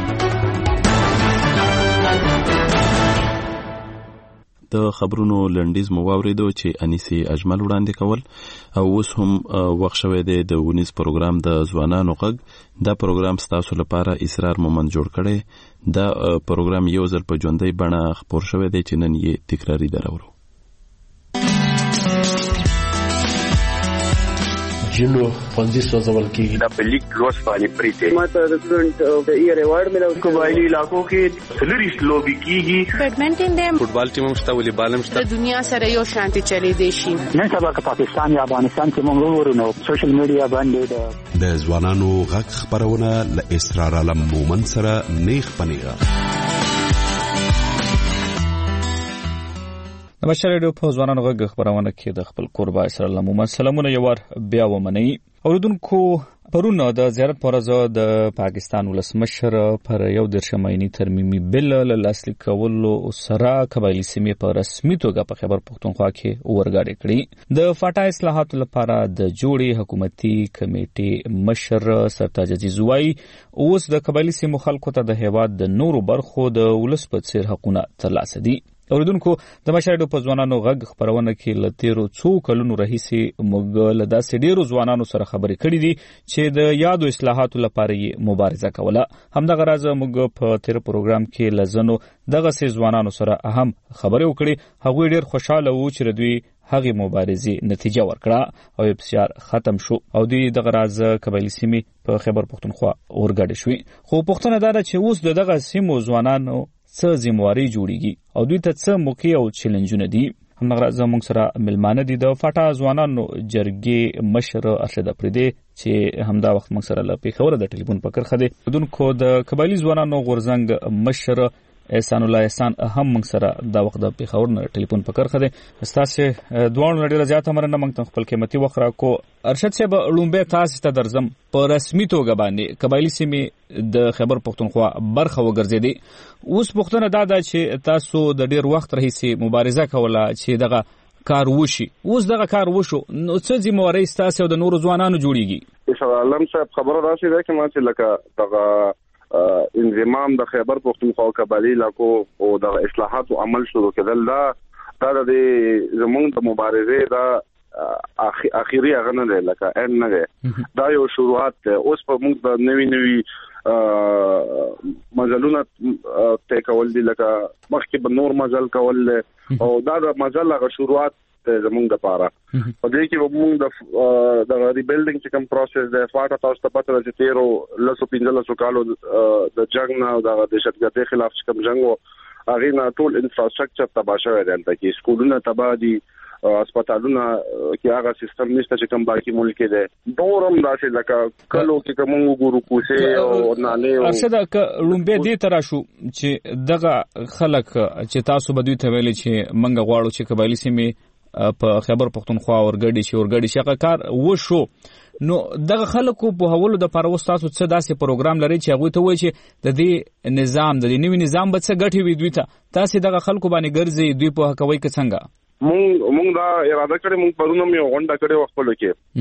د خبرونو لنډیز مو واوریدو چې انیسي اجمل وړاندې کول او اوس هم وخت شوی دی د ونیز پروګرام د ځوانانو غږ. دا پروګرام ستاسو لپاره اسرار مومند جوړ کړی. دا پروګرام یو ځل په ژوندۍ بڼه خپور شوی دی چې نن یې تکراري درورو. جنو پنځه سوځول کېږي د پلیک لوس باندې پریته ماته د سټوډنټ ایئر ایوارډ ملو. قبایلی علاقو کې سلریس لوبي کیږي. بیډمنټن دی، فوټبال ټیم مشته، والیبال مشته. د دنیا سره یو شانتي چلی دی شي. نن سبا که پاکستان یا افغانستان کې موږ ورونو سوشل میډیا باندې د ځوانانو غږ خبرونه ل اسرار علم مومن سره نیخ پنیغه. نمشر ریډیو په ځوانانو غږ خبرونه کې د خپل قربا اسرار علم مومن سلامونه یو ور بیا ومني. اوریدونکو پرونه د زیارت پرځ د پاکستان ولسمشر پر یو درشماینی ترمیمي بل لاسلیک کولو سره قبایلی سیمې په رسمي توګه په خیبر پختونخوا کې ورګاډي کړي. د فاټا اصلاحاتو لپاره د جوړې حکومتي کمیټې مشر سرتاج عزیز وایي اوس د قبایلی سیمو خلکو ته د هیواد د نورو برخو د ولس په څیر حقونه ترلاسه دي. اوریدونکو د مشاهده په ځوانانو غږ خبرونه کې لتیرو څو کلونو راهیسي موږ له داسې ډیرو ځوانانو سره خبرې کړې دي چې د یادو اصلاحاتو لپاره یې مبارزه کوله. همدغه راز موږ په تیر پروګرام کې لزنو دغه سي ځوانانو سره اهم خبرې وکړې. هغوی ډیر خوشاله وو چې دوی هغه مبارزې نتیجه ورکړه او بسیار ختم شو او دوی دغه راز قبایلی سیمې په خیبر پختونخوا ورګاډي شوې. خو پښتنه دا چې اوس دغه سیمو ځوانانو څه ذمہواری جوړیږي او دوی ته څه موقع او چیلنجونه دي. همغه زموږ سره ملمانه دي د فاټا ځوانانو جرګې مشر ارشد افریدي چې همدا وخت موږ سره له پیښور د ټلیفون په کرخه دي دونکو د قبایلی ځوانانو غورزنګ مشر احسان الله احسان هم موږ سره دا وخت د پیښور نه ټلیفون په کرخه دي تاسو دوه ډیره زیاته مرنه موږ خپل قیمتي وخت راکو ارشد صاحب لومبه تاسو ته درځم په رسمي توګه باندې قبایلی سیمې د خیبر پختونخوا برخه وګرځېدي اوس پښتنه دا ده چې تاسو د ډیر وخت راهیسې مبارزه کوله چې دغه کار وشي اوس دغه کار وشو نو څه ذمہواری تاسو د نور ځوانانو جوړیږي ان شاء الله علم صاحب خبره راشي ده چې ما چې لکه دغه انضمام د خیبر پختونخوا قبایلی علاقو او د اصلاحات او عمل شروع کېدل دا د زمونږ د مبارزې دا اخیری هغه نه لکه ان نه دا یو شروعات اوس په موږ د نوی مزلونه ته کول دي لکه مخکې به نور مزل کول او دا د مزل هغه شروعات زمونږ د پاره په دې کې موږ د ریبیلډینګ چې کوم پروسس د فاټا تاسو ته پته راځي تیرو لسو 15 کالو د جنگ نه د دهشتګردۍ خلاف چې کوم جنگ و هغه نه ټول انفراستراکچر تباہ شوی دی چې سکولونه تباہ دي هسپتالونه کې هغه سیستم نشته چې کوم باقي ملک دی دورم داسې لکه کلو کې کوم وګورو کوسه او نانه ارشد لومبه دې ترا شو چې دغه خلک چې تاسو بدوي ته ویل چې منګه غواړو چې قبایلی سیمې په خیبر پختونخوا ورګړي شي کار وشو نو دغه خلکو په حواله د پروستاسو څه داسې پروګرام لري چې هغه ته وایي چې د دې نظام د نوي نظام به څه ګټي وي دوی ته تاسو دغه خلکو باندې ګرځي دوی په کوي که څنګه مونږ دا اراده کړې مونږ پرونم یو غونډه کړې خپل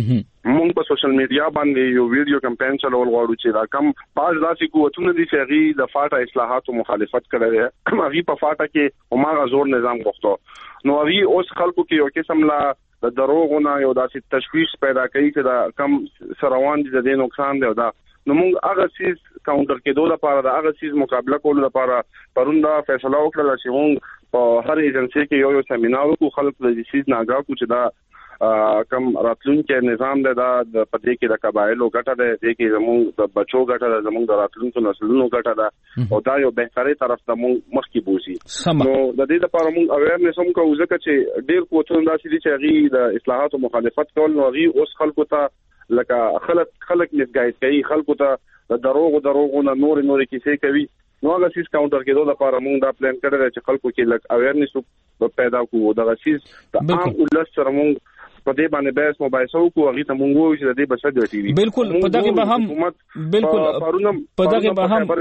کې مونږ په سوشل میډیا باندې یو ویډیو کمپاین چلول غواړو چې دا کم پاس داسې قوتونه دي چې هغه د فاټا اصلاحات او مخالفت کړي هغه په فاټا کې عمره زور نظام غوښتو نو هغه اوس خلکو کې یو قسم لا د دروغونه یو داسې تشویش پیدا کوي چې دا کم سروان دي د نقصان دی دا نو مونږ هغه چیز کاونټر کېدو لپاره دا هغه چیز مقابله کولو لپاره پروندا فیصله وکړه چې مونږ په هر ایجنسی کې یو سیمینار وکړو خلک د دې چیز ناګه کو چې دا کم راتلونکو نظام دی دا د پدې کې د قبایلو ګټه ده د کې زموږ د بچو ګټه ده زموږ د راتلونکو نسلونو ګټه ده او دا یو بهتري طرف ته مونږ مخکې بوزي نو د دې لپاره مونږ اویرنس هم کوو ځکه چې ډیر کوڅون داسې دي چې هغه د اصلاحات او مخالفت کول نو هغه اوس خلکو ته لکه خلک مسګایډ کوي خلکو ته د دروغونه نور کیسې کوي نو هغه چیز کاونټر کېدو لپاره موږ دا پلان کړی چې خلکو کې لک اویرنس پیدا کوو دا چیز د عام ولس سره موږ په دې باندې بحث مباحثه وکړو هغه ته موږ وایو چې د دې بچا دی ټي وي بالکل په دغه به هم بالکل په دغه به هم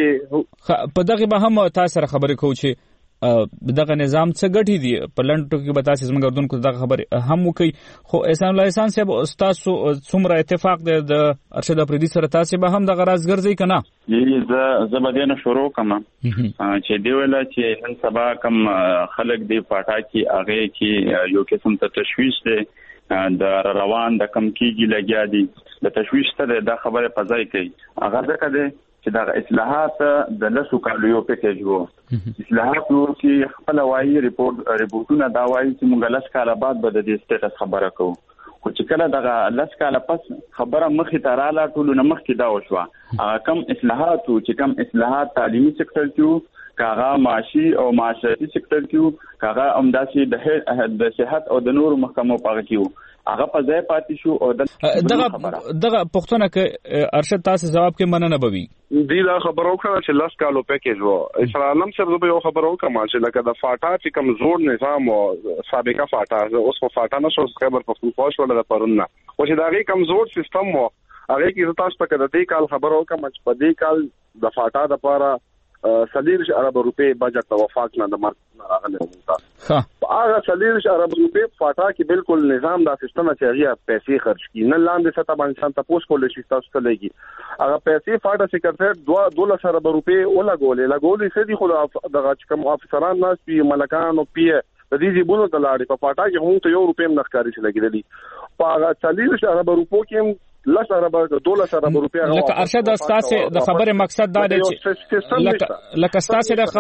په دغه به هم تاسو سره خبرې کوو چې دغه نظام څه ګټي دي په لنډو کې به تاسو زموږ اردوونکو دغه خبره هم وکي خو احسان الله احسان صاحب تاسو څومره اتفاق دی د ارشد افریدي سره تاسو به هم دغه راز ګرځي کنه زه به دینه شروع کوم چې دی ویل چې نن سبا کم خلک دی پاټا کې هغه کې یو قسم ته تشویش دی د روان د کم کېږي لګیا دي د تشویش ته د خبره پځای کوي هغه ځکه دی چې دا اصلاحات د لسو کالو یو پیکیج وو اصلاحات نو چې خپل وایي ریپورتونه دا وایي چې موږ لس کاله بعد به د دې سټیټس خبره کوو خو چې کله دغه لس کاله پس خبره مخې ته رااله ټولو نه مخکې دا وشوه کم اصلاحات چې کم اصلاحات تعلیمي سکتر کې کاغه معاشي او معاشرتي سکتر کې کاغه امداسي د صحت او د نورو محکمو پاغه کې هغه په ځای پاتې شو او دغه پښتنه کې ارشد تاسو جواب کې مننه بوي دی دا خبرو کړه چې لاس کالو پیکیج وو اسلام صاحب زه یو خبرو کوم چې لکه د فاټا چې کوم زور نظام او سابقه فاټا اوس په فاټا نشو خبر پښتونخوا شو د پرونه او چې دا غي کمزور سیستم وو هغه کې تاسو ته د دې کال خبرو کوم چې په دې کال د فاټا د لپاره 30 ارب روپے بجټ توافق نه د مرګ راغلی و هغه 30 ارب روپے فاټا کې بالکل نظام دا سیستم چې هغه پیسې خرج کړي نه لاندې ستا باندې انسان تاسو کولای شي تاسو ته لګي هغه پیسې فاټا سیکرټری 12 ارب روپے ولګولې سدي خو د کوم افسران ناس پی ملکان او پی د دې جیبونو د لاړې په فاټا کې هم ته یو روپے مخکاري شي لګیدلی په هغه 40 ارب روپو کې لس ارب 12 ارب روپیا لکه ارشد استاسه د خبره مقصد دا دی چې لکه استاسه د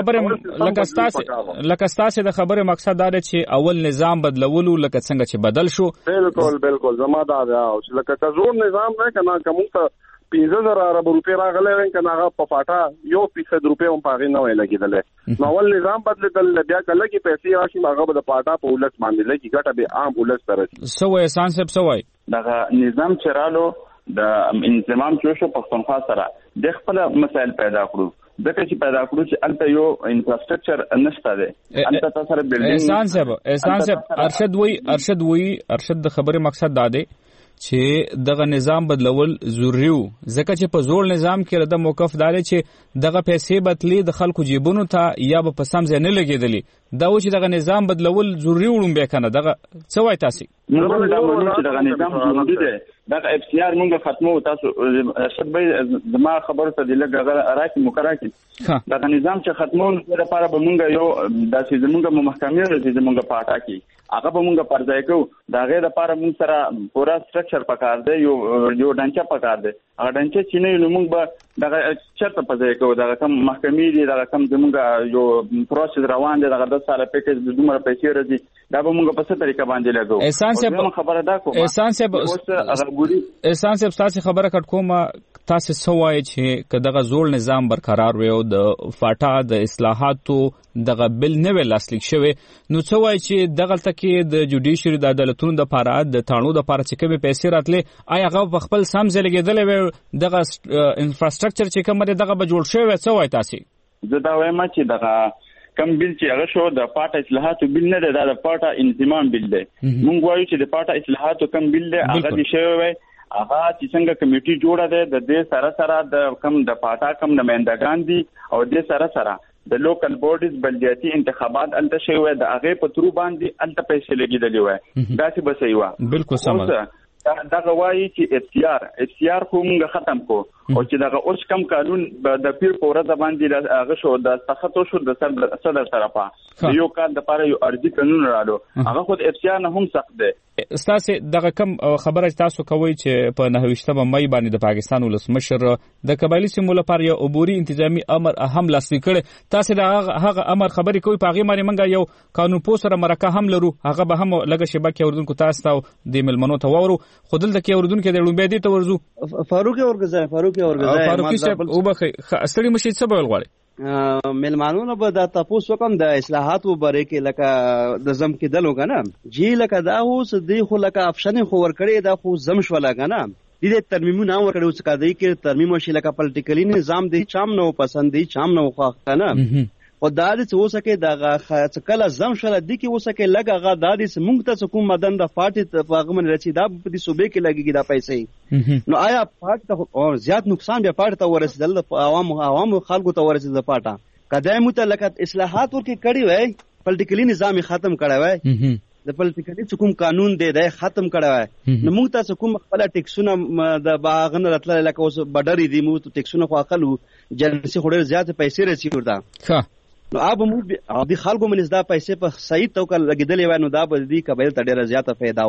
خبره مقصد دا دی چې اول نظام بدلولو لکه څنګه چې بدل شو بالکل زما دا چې لکه زور نظام نه کنه کوم ته 15,000 عرب روپے راغله کنه هغه په فاټا 1% روپے هم پاغې نه وای لګیدل نو ول نظام بدلدل بیا کله کې پیسې راشي هغه د فاټا په ولس باندې لګي ګټه به عام ولس ترسي سو احسان صاحب سوای دغه نظام چرالو د انضمام شو پښتونخوا سره د خپل مسائل پیدا کړو دغه چې پیدا کړو چې البته یو انفراستراکچر نشته ده البته تاسو سره بلډینګ احسان صاحب ارشد د خبره مقصد دا دی چې دغه نظام بدلول ضروري وو ځکه چې په زوړ نظام کې د موقف داري چې دغه پیسې بدلی د خلکو جیبونو ته یا په سم ځای نه لګیدلی دا و چې دغه نظام بدلول ضروري وړم به کنه دغه څه وای تاسو موږ دا وایو چې دغه نظام ضروري دی دغه اف سی آر موږ ختمو تاسو ارشد به زما خبره ته د لګ راکې مکراکي دغه نظام چې ختمو لپاره به موږ یو داسې زموږ محکمې راځي زموږ پاټا کې هغه به موږ پرځای کوو دا غیر لپاره موږ سره پورا سټرکچر پکار دی یو ډانچا پکار دی هغه ډانچا چې نه نو موږ به دغه چرته پرځای کوو دا کوم محکمې دي دا کوم زموږ یو پروسس روان دی دغه 10 سال پیکیج د دومره پیسې راځي دا به موږ په څه طریقه باندې لګو احسان صاحب خبره دا کوم احسان صاحب تاسو خبره کټ کومه تاسو سوای چې کداغه زوړ نظام برقرار وي او د فاټا د اصلاحاتو دغه بل نه ویل لاسلیک شوی نو سوای چې دغه تکي د جوډیشری د عدالتونو د لپاره د تانو د لپاره چې کومه پیسې راتلې آیا هغه په خپل سم ځای لګیدل دغه انفراستراکچر چې کومه دغه به جوړ شوی سوای تاسو زه دا وایم چې دغه کم بیل چې هغه شو د پاټا اصلاحاتو بیل نه دی دا د پاټا انضمام بیل دی مونږ وایو چې د پاټا اصلاحاتو کم بیل دی هغه دي شوی وي هغه چې څنګه کمیټي جوړه ده د دې سره د کم د پاټا کم نمائندگان دي او د سره د لوکل بورډز بلدیاتي انتخابات الته شوی وي د هغه په ترو باندې الته پیسې لګیدلې وي دا څه بسې وي بالکل سم دا غواړي چې اف سی آر خو موږ ختم کو او چې دا اوس کم قانون د پیر پوره د باندې هغه شو د تخطو شو د صدر طرفه یو کار د پاره یو ارضي قانون راړو هغه خود اف سی آر نه هم سخت دی استاسه دغه کم خبره تاسو کوي چې په 29 مې باندې د پاکستان ولسمشر د قبایلی سیمو لپاره یو عبوري انتظامی امر اهم لاسلیک کړي تاسو د هغه امر خبرې کوي په هغه باندې منګه یو قانون پوسره مرکه هم لرو هغه به هم لګه شبکه اوردونکو تاسو ته د ملمنو ته وورو خودل د کې اوردونکو د لومبې دي ته ورزو فاروق فاروقي صاحب او بخي استړي مشي څه به غواړي ملمانونو به د تاسو کوم د اصلاحاتو باره کې لکه د زم کې دلو کنه جی لکه دا اوس دی خو لکه افشن خو ور کړی دا خو زم شو لګنه دې ترمیمونه ور کړو چې کدی کې ترمیم شي لکه پولیټیکلی نظام دی چام نو پسند دی چام نو خو کنه او دا دې څه وسکه دا کله زم شله د کې وسکه لګه دا دې مونږ ته کوم مدن د فاټ فاغمن رچی دا په دې صوبې کې لګيږي دا پیسې نو آیا فاټ ته او زیات نقصان بیا فاټ ته ورسېدل عوام خلکو ته ورسېدل فاټه کدی متعلقات اصلاحات ورکې کړي وای پولیټیکلی نظام ختم کړی وای د پولیټیکلی کوم قانون دی دا ختم کړی وای نو موږ تاسو کوم خپل ټیکسونه د باغن راتل لکه اوس بډری دی موږ ټیکسونه خو اقل جنسي خوري زیات پیسې رسي ورته نو اب موږ د خلکو منځ دا پیسې په صحیح توګه لګیدلې وای نو دا به د قبایل ته ډیره زیاته फायदा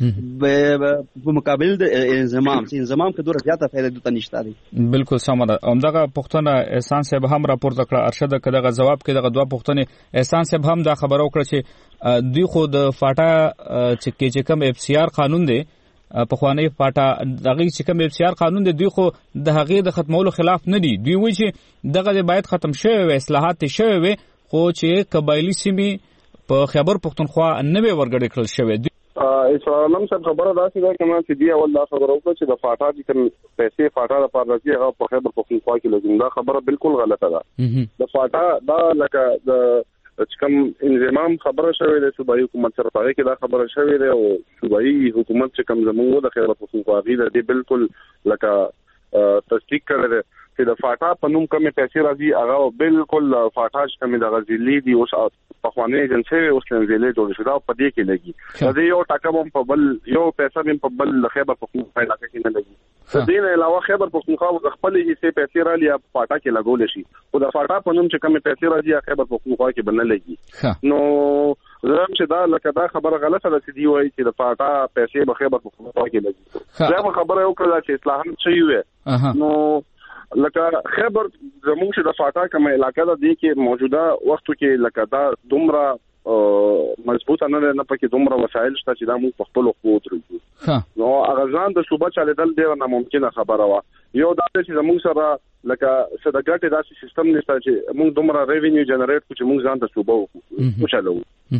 و په مقابل د انضمام کې ډیره زیاته फायदा دوته نشته دی بالکل سم ده همدغه پښتنه احسان صاحب هم راپورته کړ ارشد کداغه جواب کې دغه دوه پښتنه احسان صاحب هم دا خبرو کړ چې دوی خو د فاټا چې کوم اف سی آر قانون دی په خوانی فاټا دغه چې کوم اف سی آر قانون دی دوی خو د هغه د ختمولو خلاف نه دی دوی وایي چې دغه باید ختم شوی وي اصلاحات شوی وي خو چې قبایلی سیمې په خیبر پختونخوا نه وي ورګړې کړل شوی اسلام صاحب خبره داسې ده کما چې دی اول دا خبره وکړه چې د فاټا چې کوم پیسې فاټا لپاره راځي هغه په خیبر پختونخوا کې لګیم دا خبره بالکل غلطه ده د فاټا دا لکه د چې کوم انضمام خبره شوې ده صوبایي حکومت سره پاره کې دا خبره شوې ده او صوبایي حکومت چې کوم زموږ د خیبر پختونخوا دی بالکل لکه تصدیق کړل چې د فاټا په نوم کومه پیسې راځي هغه بالکل فاټا چې کومه د غزلی دی اوس په خوانه ایجنسی اوس لنځلې جوړ شو دا په دې کې لګي دا یو ټاکم په بل یو پیسې په بل خیبر پختونخوا علاقې کې نه لګي د دې علاوه خیبر پختونخوا خپل یې پیسې را لیا فاټا کې لګول شي او د فاټا په نوم چې کومه پیسې راځي خیبر پختونخوا کې بنه لګي نو زم چې دا لکه دا خبره غلطه ده چې دی وایي چې د فاټا پیسې به خیبر پختونخوا کې لګي دا خبره یو کړه چې اصلاحات شي وي نو لکه خیبر زموږ چې د فاټا کومه علاقه ده د کې موجوده وختو کې لکه دا دومره مضبوطه نه پکې دومره وسایل شته چې دا موږ په خپل قوت لرو. نو هغه ځان د صوبه چلیدل ډیره ناممکنه خبره و. یو دا چې زموږ سره لکه صدقات داسې سیستم نشته چې موږ دومره ریوینیو جنریټ کړو چې موږ ځان ته صوبه وچلو.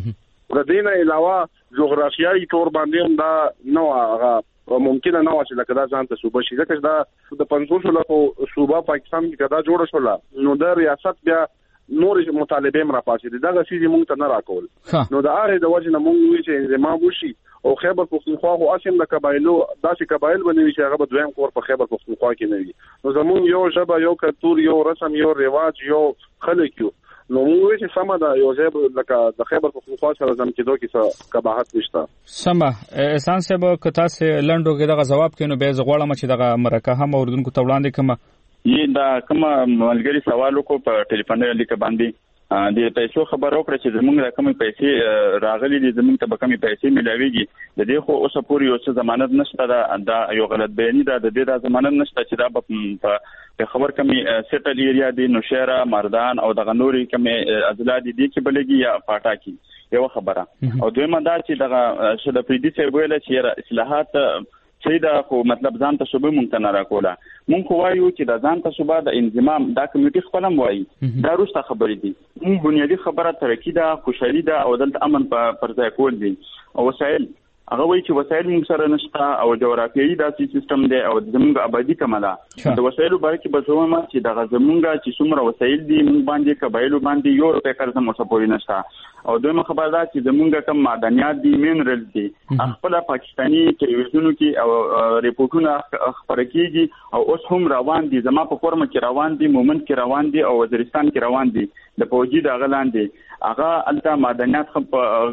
د دې نه علاوه جغرافیایي تور باندې هم دا نو هغه ممکنه نه و چې لکه دا ځان ته صوبه شي. ځکه دا د 500 لکه صوبه پاکستان کې کدا جوړ شول نو د ریاست بیا نور مطالبه هم را پاسې دا غسیږي موږ ته نه راکول. نو دا هغه د وجه نه موږ وی چې انضمام وشي او خیبر پختونخوا خو اسیم د قبایلو داسې قبایل باندې چې هغه دویم کور په خیبر پختونخوا کې نه وي. نو زموږ یو ژبه یو کلتور یو رسم یو رواج یو خلک یو نو موږ چې سم دا یو ژبه لکه د خیبر پختونخوا سره زم کېدو کې څه قباحت نشته. سم احسان صاحب کته سه لندو کې دغه جواب کینو به زغړم چې دغه مرکه هم اوردونکو ته وړاندې کما دا کوم ملګری سوال وکړو په ټلیفون لیک باندې د پیسو خبرو کړ چې زمونږ د کمی پیسې راغلي دي زمونږ ته به کمی پیسې ملاويږي. د دې خو اوسه پورې یو څه ضمانت نشته دا یو غلط بیاني ده. د دې د ضمانت نشته چې دا په خبر کمی سیټل ایریا دی نوشهره مردان او د غنوري کمی اضلاع دي چې بلګي یا پاټاکی یو خبره. او دویمه دا چې دغه شله پریدي څه ویل چې اصلاحات چې دا خو مطلب ځان ته صوبه مونږ ته نه راکوله. مونږ خو وایو چې دا ځان ته صوبه د انضمام دا کمیټي خپلم وایي دا روسته خبرې دي. مونږ بنیادی خبره ترقی ده خوشحالي ده او دلته امن پر ځای کول دي. او وسایل هغه وایي چې وسایل مونږ سره نشته او جغرافیایي داسې سیستم دی او زمونږ آبادی کمه ده. د وسایلو باره کې به زما چې دغه زمونږ چې څومره وسایل دي مونږ باندې قبایلو باندې یو روپۍ قرض هم ورته پورې نشته. او دویمه خبره ده چې زمونږ کوم معدنیات دي مینرل دي خپل پاکستاني ټلویزیونونو کې او ریپورتونه خبره کیږي او اوس هم روان دي. زما په فورم کې روان دي مومند کې روان دي او وزیرستان کې روان دي. د فوجي د غلان دي هغه الته معدنیات خپ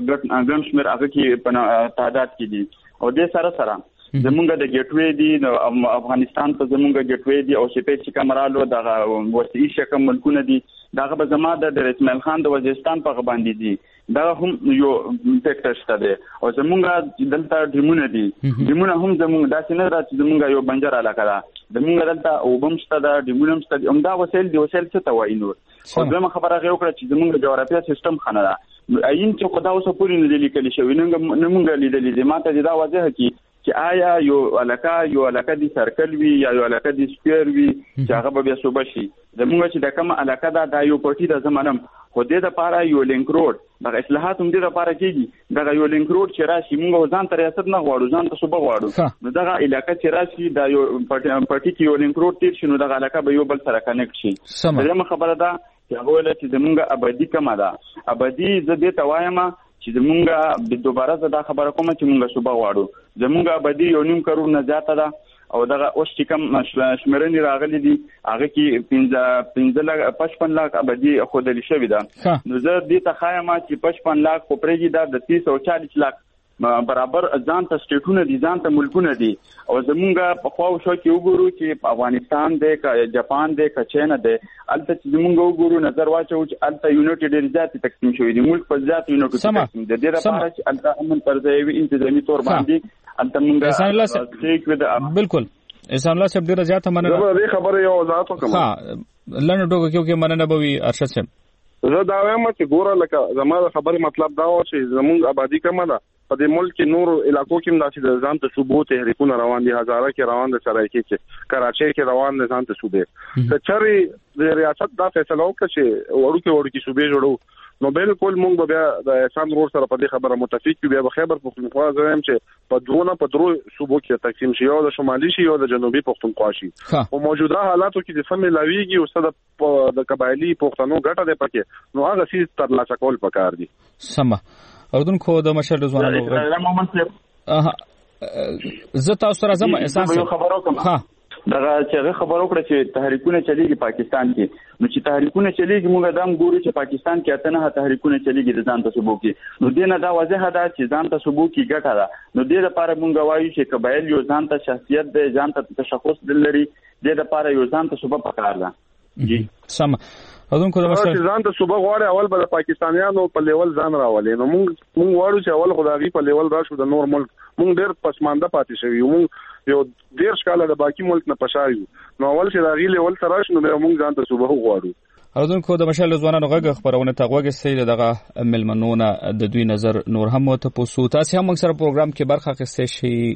ګڼ شمیر هغه کې په تعداد کې دي. او د سره زمونږ د ګټوي دي افغانستان ته زمونږ ګټوي دي او شپې چې کمرالو د وسیع شکم ملکونه دي داغه به زما د اسماعیل خان د وزیرستان په باندې دي دا هم یو فیکټر شته دی. او زمونږ دلته ډیمونه دي ډیمونه هم زمونږ داسې نه راځي زمونږ یو بنجر علاقه ده زمونږ دلته او بمشته ده ډیمونه هم شته همدا وسایل دي. وسایل څه ته وایي نور. او دغه خبره غوښ کړه چې زمونږ جغرافیه سیستم خنه ده عین چې خدا اوسه پوری نه لیکل شوی نن موږ لیدلې دي ماته دا واضح کی چې آیا یو علاقه دي سرکل وی یا یو علاقه دي سپیر وی چې هغه به صوبه شي. زموږ چې د کوم علاقه دا یو پټی د زمانم خو د لپاره یو لینک روډ د اصلاحات هم د لپاره کېږي دا یو لینک روډ چې راشي موږ ځان ته ریاست نه غواړو ځان ته صوبه غواړو. نو دا علاقه چې راشي دا یو پټی کې یو لینک روډ تیر شي نو دا علاقه به یو بل سره کنیکټ شي. دغه خبره ده چې هغه ولې چې زمونږ آبادی کمه ده. آبادی زه دې ته وایم چې زمونږ دوباره زه دا خبره کوم چې مونږ صوبه غواړو. زمونږ آبادی 1.5 کروڑ نه زیاته ده او دغه اوس چې کوم شمیرنې راغلي دي هغه کې 55 لک آبادی خودلی شوی ده. نو زه دې ته خایم چې 55 لک خو پرېږي دا د 30 او 40 لک برابر ځان ته سټیټونه دي ځان ته ملکونه دي. او زمونږ په خواو شو کې وګورو چې افغانستان دی که جاپان دی که چین دی الته چې زمونږ وګورو نظر واچو چې الته یونټ ډیر زیات تقسیم شوی دی ملک په ذات یونټ تقسیم د دې لپاره چې الته امن پر ځای وي انتظامی تور باندې الته مونږ بالکل احسان الله صاحب ډیر زیات مننه. زه خبره یو وضاحت کوم لنډ ټوګه کې مننه به وي ارشد صاحب. زه دا وایم چې ګوره لکه زموږ خبره مطلب دا و چې زموږ آبادی کمه ده په دې ملک کې نور علاقو کې داسې د ځان ته صوبو تحریکونه روان دي. هزاره کې روان دي سرایکي کې کراچۍ کې روان دي ځان ته صوبې که چېرې د ریاست دا فیصله وکړه چې وړوکې صوبې جوړو نو بالکل مونږ به بیا د احسان رور سره په دې خبره متفق یو. بیا به خیبر پختونخوا زم چې په درو صوبو کې تقسیم شي او د شمالي شي او د جنوبي پختونخوا شي. او موجوده حالاتو کې د سم لاویږي او د قبایلی پښتنو ګټه ده پکې نو هغه سیس تر لاسه کول پکار دي. سم اردوونکو د مشر رضوان زه تاسو سره زما احساس خبرو کوم دغه چې خبرو کړ چې تحریکونه چلیږي پاکستان کې نو چې تحریکونه چلیږي موږ دام ګورو چې پاکستان کې اتنه تحریکونه چلیږي د ځان ته صوبو کې نو دینه دا واضح ده چې ځان ته صوبو کې ګټه ده. نو دې لپاره موږ وایو چې قبایل یو ځان ته شخصیت ده ځان ته تشخص لري دې لپاره یو ځان ته صوبه پکار ده. جی سم اذن کوم چې ځان ته صوبه غواړي اول به پاکستانیانو په لیول ځان راولي. نو موږ وایو چې اول خدایي په لیول راشو د نور ملک موږ ډېر پسمانده پاتې شوی موږ یو 10 کاله د باقی ملک نه پشایو نو اول چې دا غیله ول ترش نو موږ ځان ته صوبه غواړو. اوردونکو د مشال ځوانانو غږ خبرونه تغوګه سي دغه ملمنونه د دوی نظر نور هم ته پوسو تاسو هم سره پروګرام کې برخه اخیستئ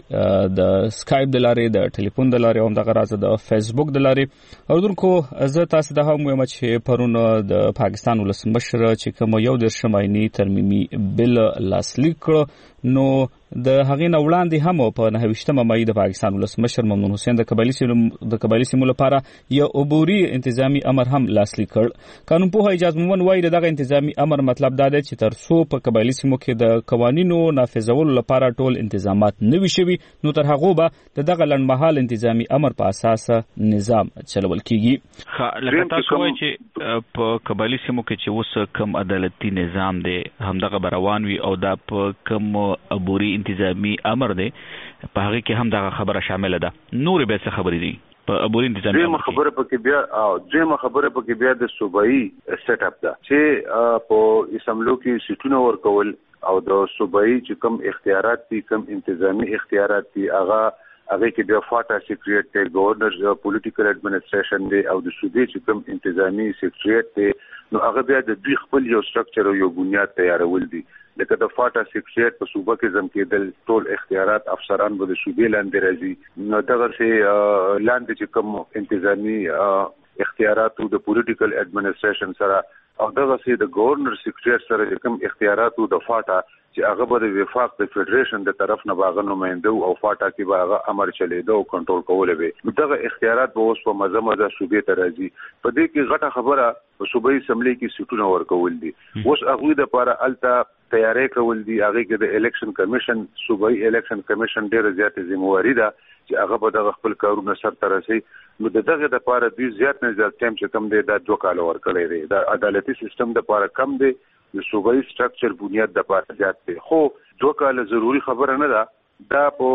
شي د سکایپ د لارې د ټلیفون د لارې او د غراز د فیسبوک د لارې اوردونکو زه تاسو د هم وایم چې پرون د پاکستان ولسمشر چې کوم یو د شماینی ترمیمي بل لاسلیک کړ نو د هغې نه وړاندې هم په 29 مای د پاکستان ولسمشر ممنون حسین د قبایلی سیمو لپاره یو عبوري انتظامی امر هم لاسلیک کړ. قانون پوه اجازه مومن وایي دغه انتظامی امر مطلب دا دی چې تر څو په قبایلی سیمو کې د قوانینو نافذولو لپاره ټول انتظامات نوي شوي نو تر هغه به دغه لنډمهال انتظامی امر په اساس نظام چلول کیږي. لکه تاسو وایي چې په قبایلی سیمو کې چې اوس کم عدالتي نظام دی همدغه روان وي او دا په کم عبوري انتظامی امر دی په هغه کې هم دا خبره شامل ده. نور به څه خبرې دي په عبوري انتظامی امر خبره پکې بیا او دغه خبره پکې بیا د صوبایي سیټ اپ ده چې په اسمبلی کې سیټونه ورکول او د صوبایي چې کم اختیارات دي کم انتظامی اختیارات دي هغه کې بیا فاټا سیکریټ ته گورنر پولیټیکل اډمنسټریشن دی او د صوبې چې کم انتظامی سیکریټ ته نو هغه بیا د دوی خپل یو سټرکچر او یو بنیاد تیارول دي. لکه د فاټا سیکریټ په صوبه کې زم کېدل ټول اختیارات افسران به د صوبې لاندې راځي نو دغه سي لاندې چې کوم انتظامی اختیارات د پولیټیکل اډمنسټریشن سره او دغه سي د گورنر سیکریټ سره چې کوم اختیارات د فاټا چې هغه به د وفاق د فدریشن د طرف نه باغ نمائنده او فاټا کې به هغه امر چلیدو او کنټرول کولای وي دغه اختیارات به اوس په مزمزه صوبې ته راځي. په دې کې غټه خبره په صوبایي اسمبلی کې سیټونه ورکول دي. اوس هغه د لپاره الته تیاری کول دي هغه کې د الیکشن کمیشن صوبایي الیکشن کمیشن ډیره زیاته ذمہواری ده چې هغه به د خپل کارونه سره رسي نو دغه د لپاره دوی زیات نه زیات ټایم چې کم دی دا 2 کال ورکړی دی. د عدالتي سیستم د لپاره کم دی د صوبایي سټرکچر بنیاد د لپاره زیات دی خو 2 کال ضروری خبره نه ده. دا په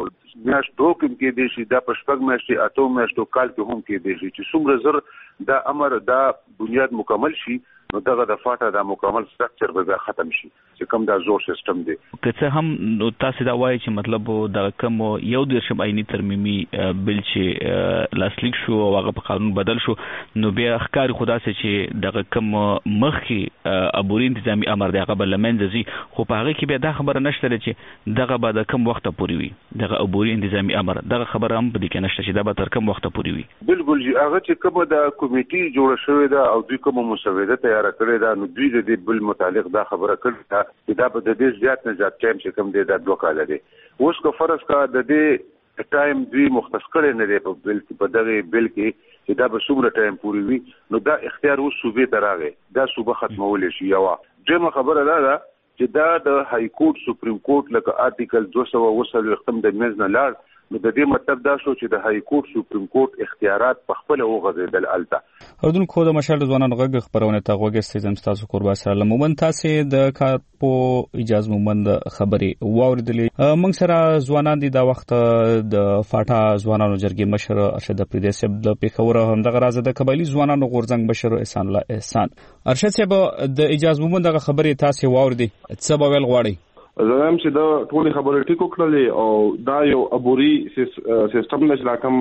میاشتو کې دی شي دا په شپږ میاشتې اته میاشتو کال کې هم کې دی چې څومره زر دا امر دا بنیاد مکمل شي نو دغه د فاټا د مکمل سټرکچر به ختم شي چې کوم دا زور سیستم دی. که څه هم تاسو دا وایي چې مطلب د کوم یو د شمعینی ترمیمي بل چې لاسلیک شو او هغه په قانون بدل شو نو بیا ښکاري خدا سي چې دغه کوم مخکي عبوري انتظامی امر دی هغه بل منځي خو په هغه کې بیا دا خبره نشته چې دغه به د کوم وخت پورې وي دغه عبوري انتظامی امر دغه خبره هم په دې کې نشته چې دا به تر کوم وخت پورې وي. بالکل هغه چې کومه د کمیټي جوړه شوې ده او دوی کومه مسوده تیار کړې ده نو دوی د دې بل متعلق دا خبره کړې ده چې دا په دې زیات نه زیات ټایم چې کوم دی دا 2 کال دی. اوس کو فرض کا د دې ټایم دوی مختص کړي نه دی په بل کې په دغه بل کې چې دا به څومره ټایم پورې وي نو دا اختیار اوس صوبې ته راغی دا صوبه ختمول شي. یو دغه خبره ده چې دا د های کورټ سپریم کورټ لکه آرټیکل 200 ختم د منځ نه لاړ نو د دې مطلب دا شو چې د های کورټ سپریم کورټ اختیارات په خپل وغځیدل الته. اوردونکو د مشال ځوانانو غږ خبرونه ته غوږی سم تاسو قربا سره لمومن تاسو د کار په اجازه مومند خبرې واوریدلې موږ سره ځوانان دي دا وخت د فاټا ځوانانو جرګې مشر ارشد پردیس د پیښور هم د غراز د قبایلی ځوانانو غورځنګ بشر احسان الله احسان ارشد صاحب د اجازه مومند خبرې تاسو واوریدي څه به ویل غواړي؟ زم چې دا ټول خبرې ټیکو کړلې او دا یو عبوري سیستم نه کوم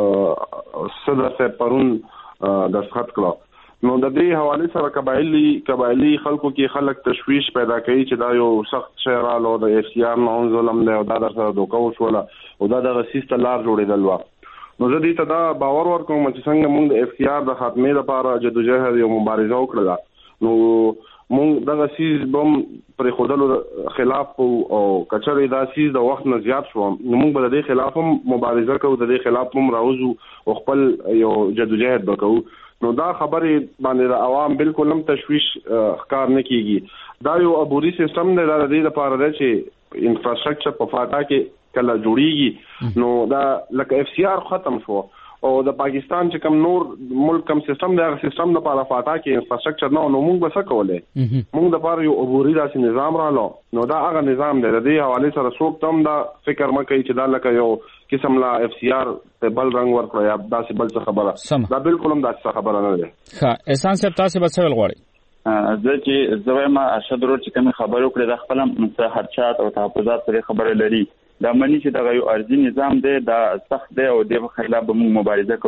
صدر صاحب پرون دستخط کړو نو د دې حواله سره قبایلی خلکو کې خلک تشویش پیدا کوي چې دا یو سخت شهرالو د اف سی آر نو ظلم دی او دا در سره دوکه وشوله او دا د سیستم لار جوړېدل و نو زه دې ته دا باور ورکوم چې څنګه موږ د اف سی آر د خاتمې لپاره جدوجہد یو مبارزه وکړه نو موږ دغه سیز بم پر خودلو خلاف او کچرې دا سیز د وخت نه زیات شو نو موږ به د خلاف مبارزه کوو د خلاف هم راوځو او خپل یو جدوجہد وکړو نو دا خبرې باندې د عوام بالکل هم تشویش ښکار نه کیږي. دا یو عبوري سیستم دی د دې لپاره دی چې انفراستراکچر په فاټا کې کله جوړیږي نو دا لکه اف سی آر ختم شو او د پاکستان چې کوم نور ملک کوم سیستم دی هغه سیستم د لپاره فاټا کې انفراستراکچر نه نو موږ به څه کولای موږ د لپاره یو عبوري داسې نظام رالو نو دا هغه نظام دی د دې حواله سره څوک تم دا فکر مکه چې دا لکه یو قسم لا اف سی آر ته بل رنگ ورکړی یا داسې بل څه خبره دا بالکل هم داسې خبره نه ده. ښه احسان صاحب تاسو به څه ویل غواړئ؟ زه چې زویم ارشد ورو چې کوم خبرو کړې د خپل مصالحات او تحفظات سره خبره لري دا معنی چې دا یو ارضي نظام دی دا سخت دی او د خلاف به موږ مبارزه کوو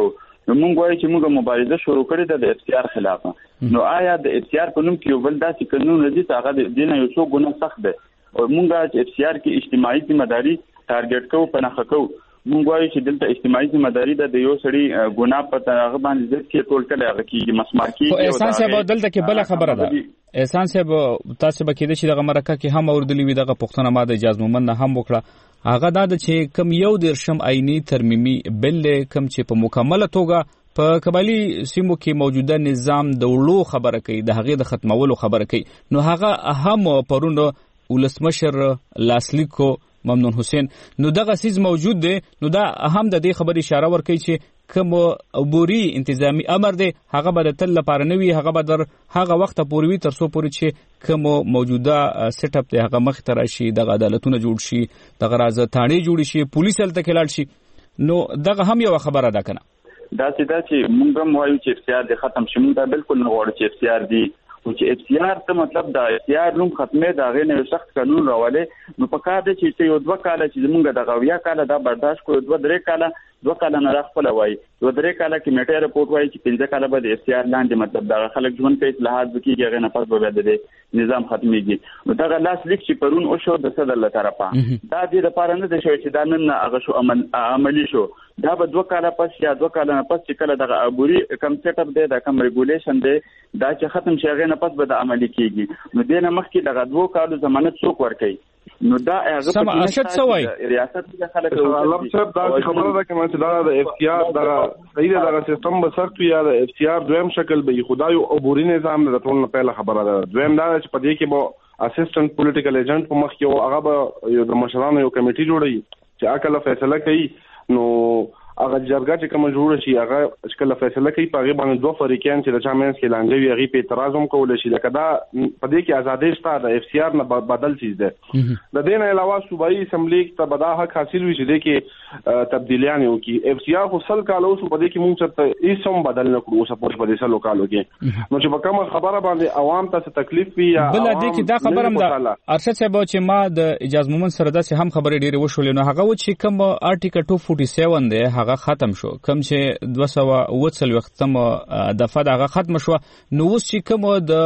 موږ وایو چې موږ مبارزه شروع کړې ده د اف سی آر خلاف. نو آیا د اف سی آر په نوم کې یو بل داسې قانون راځي چې هغه د دې نه یو څو ګونه سخت دی او موږ چې اف سی آر کې اجتماعي ذمہداري ټارګټ کوو په نخښه کوو. موږ وایو چې دلته اجتماعي ذمہداري د یو سړي ګناه په هغه باندې ځکه کې ټول کله هغه کېږي مسمار کېږي. خو احسان صاحب دلته کې بل خبره ده. احسان صاحب تاسو به کېدې چې دغه مرکه کې هم اوردلی وي دغه پښتنه ماده اجازه مومن نه هم وکړه. هغه دا چې کم یو درشم آئینی ترمیمي بل کم چې په مکمله توګه په قبایلی سیمو کې موجوده نظام د وړو خبره کوي د هغې د ختمولو خبره کوي. نو هغه هم پرون ولسمشر لاسلیکو ممنون حسین نو دغه سیز موجود دی. نو دا هم د دې خبرې اشاره ورکوي چې کوم عبوري انتظامی امر دی هغه به د تل لپاره نه وي، هغه به در هغه وخت پورې وي تر څو پورې چې کوم موجوده سیټ اپ دی هغه مخ ته راشي، دغه عدالتونه جوړ شي، دغه راز تانې جوړ شي، پولیس هلته کې لاړ شي. نو دغه هم یو خبره ده کنه. دا چې موږ هم وایو چې اف سی آر دی ختم شي. موږ دا بالکل نه غواړو چې اف سی آر دی او چې اف سی آر ته مطلب دا اف سی آر نوم ختمه دا غي نه سخت قانون راولې. نو په کار دی چې یو 2 کال چې موږ د غویا کال دا برداشت کوو، 2-3 کال 2 کال نه راخپل وای 2-3 کال کې میټه رپورټ وای چې 15 کال بعد اف سی آر لاندې مطلب دا خلک ژوند کوي اصلاحات وکړي غي نه پس به د نظام ختميږي. نو دا لاس لیک چې پرون او شو د صدر له طرفه دا دې لپاره نه دی شوی چې دا نن هغه شو عملی شو. دا به 2 کال پس یا 2 کال نه پس چې کله دغه عبوري کم سیټ اپ دی دا کم ریګولیشن دی دا چې ختم شي غي نه پس به د عملی کیږي. نو دې نه مخکې دغه 2 کالو ضمانت څوک ورکړي؟ نو دا هغه سم ارشد سوای ریاست د خلک الله صاحب دا خبره ده چې دا د اف سی آر دا صحیح دا سیستم به سخت یا د اف سی آر دویم شکل به خدای او عبوري نظام د ټول نه پهله خبره ده. دویم دا چې په دې کې به اسسټنټ پولیټیکل ایجنټ په مخ کې او هغه به یو د مشرانو یو کمیټي جوړي چې اکل فیصله کوي. نو هغه جرګه چې کوم جوړ شي هغه اشکال فیصله کوي په هغه باندې 2 فریقین چې د چامنس کې لاندې وي هغه په اعتراض هم کول شي. لکه دا په دې کې ازادي شته د اف سی آر نه بدل چیز ده. د دې نه علاوه صوبایي اسمبلی ته بدا حق حاصل وي چې د کې تبدیلیاں وکي. اف سی آر خو سل کالو په دې کې مونږ ته هیڅ هم بدل نه کړو اوس په دې سلو کالو کې. نو چې په کومه خبره باندې عوام ته تکلیف وي یا بل دې کې دا خبره هم ده ارشد صاحب چې ما د اجازه مومن سره داسې هم خبرې ډېرې وشولې. نو هغه و چې کوم آرټیکل 247 دی هغه ختم شو، کوم چې 240 وختم دفعه هغه ختم شو. نو اوس چې کوم د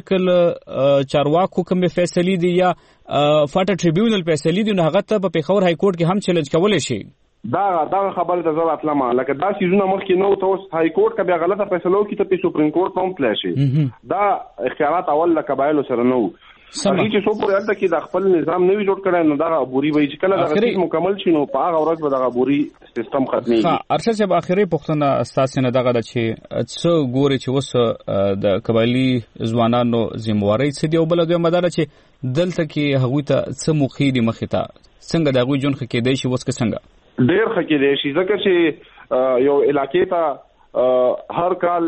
پولیټیکل چارواکو کوم فیصله دي یا فاټا ټریبیونل فیصله دي نو هغه ته په پیښور های کورټ کې هم چیلنج کولای شي. دا خبره د زړه اطلمه لکه دا سيزونه مخکې نو توس های کورټ کبه غلطه فیصله وکړي ته په سپریم کورټ هم تللی شي. دا اختیارات اول لکه قبایل سره نو هغه چې څو پورې الته کې د خپل نظام نوی جوړ کړي نو دا عبوري وایي چې کله دا سیستم مکمل شي نو په هغه ورځ به دا عبوري سیستم ختمي. ارشد صاحب اخیری پوښتنه اساسي نه دغه چې څو ګوري چې وس د قبایلی ځوانانو ذمہواری څه دی او بل د مدار چې دلته کې هغوی ته څه مخې دي مخې ته څنګه دا غوي جون خکې دی شي وس کې څنګه ډېر خکې دی شي ځکه چې یو علاقې ته هر کال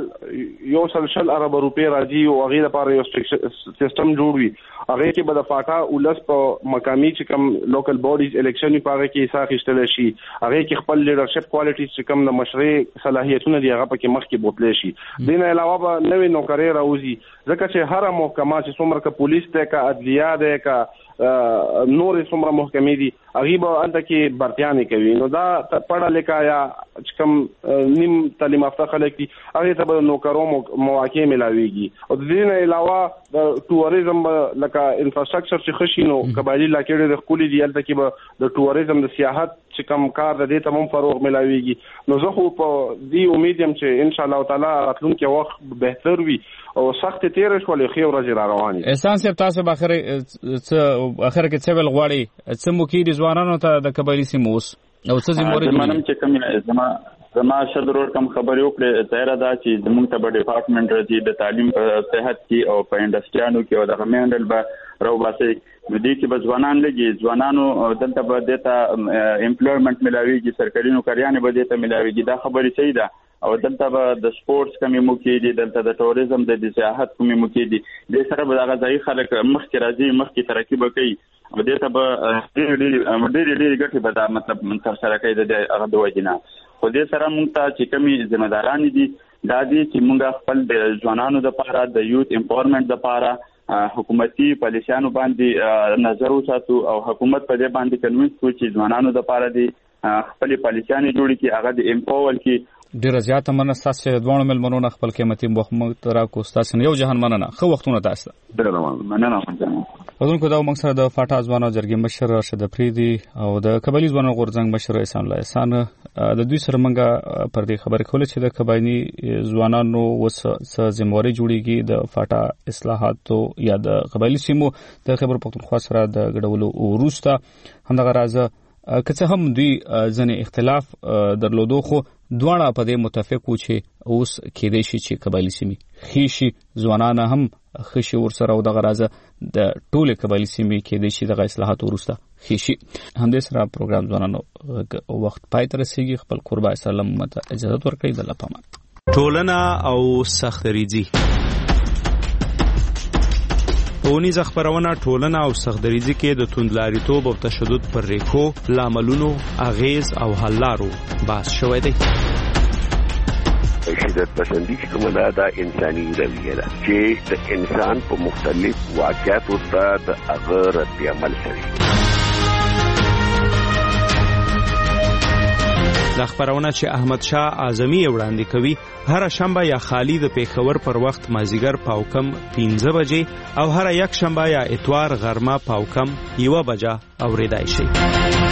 100 ارب روپے راځي او هغه لپاره یو سیستم جوړ وي. هغه کې به د فاټا ولس په مقامي چې کوم لوکل باډیز الیکشن په هغه کې حصہ اخیستل شي. هغه کې خپل لیډرشپ کوالټیز چې کوم د مشرع صلاحیتونه دي هغه پکې مخکې بوتل شي. دین علاوه به نوې نوکري راوځي ځکه چې هر محکمه چې څومره ک پولیس ته کا عدلیه ده کا نور څومره محکمې دي هغه به انت کې برتیانه کوي. نو دا پړه لیکا یا کوم نیم تعلیم یافته خلک دي هغه ته به نوکرو مواقع ملاويږي. او د دې علاوه د ټوریزم لکه انفراستراکچر چې خشینو قبایلی علاقې د خولي دی الته کې به د ټوریزم د سیاحت چې کوم کار د دې تمام فروغ ملاويږي. نو زه خو په دې امید یم چې ان شاء الله تعالی راتلونکي وخت بهتر وي او سخت تیر شولې خو ورځ را رواني. احسان صاحب تاسو به اخر کې څه ول غواړي څه مو کې د ځوانانو ته د قبایلی سیموس او څه زموږ منم چې کوم زما شذرور کم خبرې وکړې تیرا دا چې زموږ ته ډپارټمنټ راځي د تعلیم په صحت کې او په انډستریانو کې او د غمېندل به راوباسي. دې کې به ځوانان لګي ځوانانو دلته به دیتا امپلویمنت ملاويږي سرکاري نوکریانې به دیتا ملاويږي. دا خبرې صحیح ده. او دلته به د سپورتس کمی موکې دي دلته د ټوریزم د سیاحت کمی موکې دي د سره به هغه ځای خلک مخکې راځي مخکې ترقی وکړي او دته به ډېر ګټه به دا مطلب تر سره کوي د هغه د وجنه. خو دې سره مونږ ته چې کمی ذمہ داران دي دا دي چې مونږ خپل د ځوانانو د لپاره د یوت امپاورمنت لپاره حکومتي پالیسیانو باندې نظر وساتو او حکومت په دې باندې کنوینس کوي چې ځوانانو د لپاره دي خپل پالیسیانې جوړ کړي، هغه د امپاول کې ډیره زیاته مننه تاسو چې دوه ملمنو خپل قیمتي وخت موږ راکو تاسو یو جهان مننه خو وختونه تاسو ډیره مننه. ودونکو دا موږ سره د فاټا ځوانو جرګې مشر راشد افریدي او د قبایلی ځوانو غورځنګ مشر احسان الله احسان د دوی سره موږ پر دې خبرې کولې چې د قبایلی ځوانانو وسه ذمہواری جوړیږي د فاټا اصلاحاتو یا د قبایلی سیمو د خبر پښتونخوا سره د ګډولو وروسته همدغه راز که څه هم دوی ځنې اختلاف درلودو خو دواړه په دې متفق وو چې اوس کېدای شي چې قبایلی سیمې خېشي ځوانان هم خېشي ورسره او دغه راز د ټوله قبایلی سیمې کېدای شي دغه اصلاحات وروسته خېشي. همدې سره پروګرام ځوانانو وخت پای ته رسیږي. خپل قربا سلام مت اجازه ورکړئ. د لپاره ټولنه او سختریزي پونیز خبرونه ټولنه او سختریزي کې د توندلاریتوب او تشدد پر ریښو لاملونو اغیز او حل لارو بحث شوی دی. شدت پسندی چې کومه دا انساني رویه ده چې د انسان په مختلف واقعاتو ته د هغه رد عمل کوي. دا خبرونه چې احمد شاه اعظمي وړاندې کوي هر شنبه یا خالی د پیښور پر وخت مازیګر پاوکم 15 بجې او هر یک شنبه یا اتوار غرمه پاوکم 1 بجه اوریدای شي.